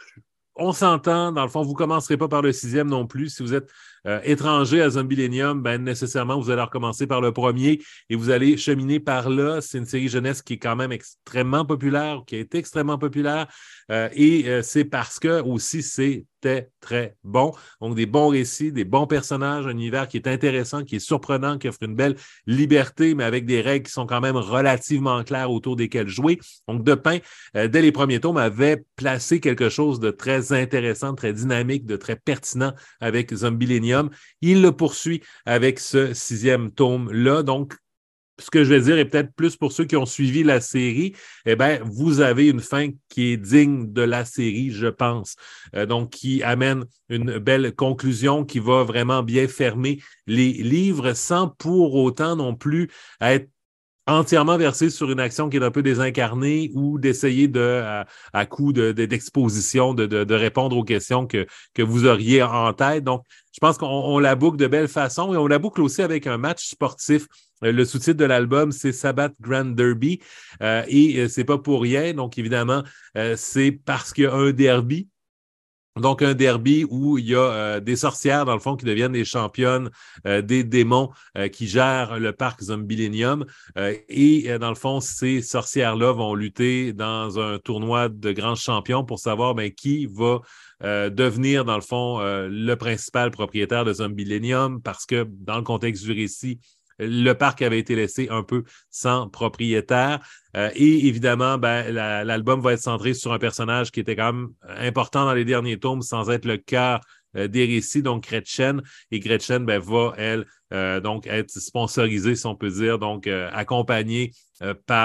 on s'entend, dans le fond, vous ne commencerez pas par le sixième non plus. Si vous êtes euh, étranger à Zombilenium, ben, nécessairement, vous allez recommencer par le premier et vous allez cheminer par là. C'est une série jeunesse qui est quand même extrêmement populaire, qui a été extrêmement populaire. Euh, et euh, c'est parce que aussi, c'était très bon. Donc, des bons récits, des bons personnages, un univers qui est intéressant, qui est surprenant, qui offre une belle liberté, mais avec des règles qui sont quand même relativement claires autour desquelles jouer. Donc, Depin, euh, dès les premiers tomes, avait placé quelque chose de très intéressant, de très dynamique, de très pertinent avec Zombilenium. Il le poursuit avec ce sixième tome-là. Donc, ce que je vais dire est peut-être plus pour ceux qui ont suivi la série, eh bien, vous avez une fin qui est digne de la série, je pense. Euh, donc, qui amène une belle conclusion qui va vraiment bien fermer les livres sans pour autant non plus être entièrement versé sur une action qui est un peu désincarnée ou d'essayer de, à, à coup de, de, d'exposition, de, de, de répondre aux questions que, que vous auriez en tête. Donc, je pense qu'on on la boucle de belle façon et on la boucle aussi avec un match sportif. Euh, le sous-titre de l'album, c'est Sabbath Grand Derby euh, et euh, c'est pas pour rien. Donc, évidemment, euh, c'est parce qu'il y a un derby. Donc, un derby où il y a euh, des sorcières, dans le fond, qui deviennent des championnes, euh, des démons euh, qui gèrent le parc Zombilenium. Euh, et, euh, dans le fond, ces sorcières-là vont lutter dans un tournoi de grands champions pour savoir ben, qui va euh, devenir, dans le fond, euh, le principal propriétaire de Zombilenium, parce que, dans le contexte du récit, le parc avait été laissé un peu sans propriétaire. Euh, et évidemment, ben, la, l'album va être centré sur un personnage qui était quand même important dans les derniers tomes sans être le cœur euh, des récits, donc Gretchen. Et Gretchen ben, va, elle, euh, donc être sponsorisée, si on peut dire, donc euh, accompagnée euh, par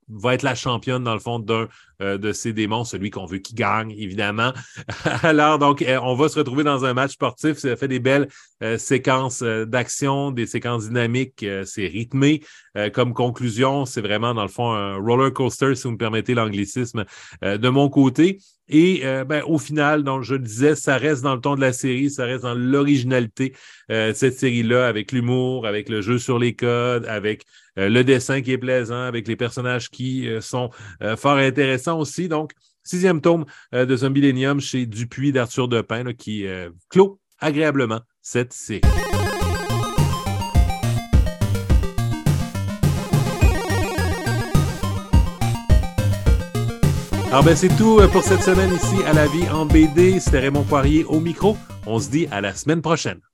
va être la championne, dans le fond, d'un euh, de ces démons, celui qu'on veut qui gagne, évidemment. Alors, donc, euh, on va se retrouver dans un match sportif. Ça fait des belles euh, séquences euh, d'action, des séquences dynamiques. Euh, c'est rythmé. Euh, comme conclusion, c'est vraiment, dans le fond, un roller coaster, si vous me permettez l'anglicisme, euh, de mon côté. Et euh, ben, au final, donc, je le disais, ça reste dans le ton de la série, ça reste dans l'originalité euh, de cette série-là, avec l'humour, avec le jeu sur les codes, avec euh, le dessin qui est plaisant, avec les personnages qui euh, sont euh, fort intéressants aussi. Donc, sixième tome euh, de Zombielenium chez Dupuis d'Arthur Depin, là, qui euh, clôt agréablement cette série. Alors ben c'est tout pour cette semaine ici à La Vie en B D. C'était Raymond Poirier au micro. On se dit à la semaine prochaine.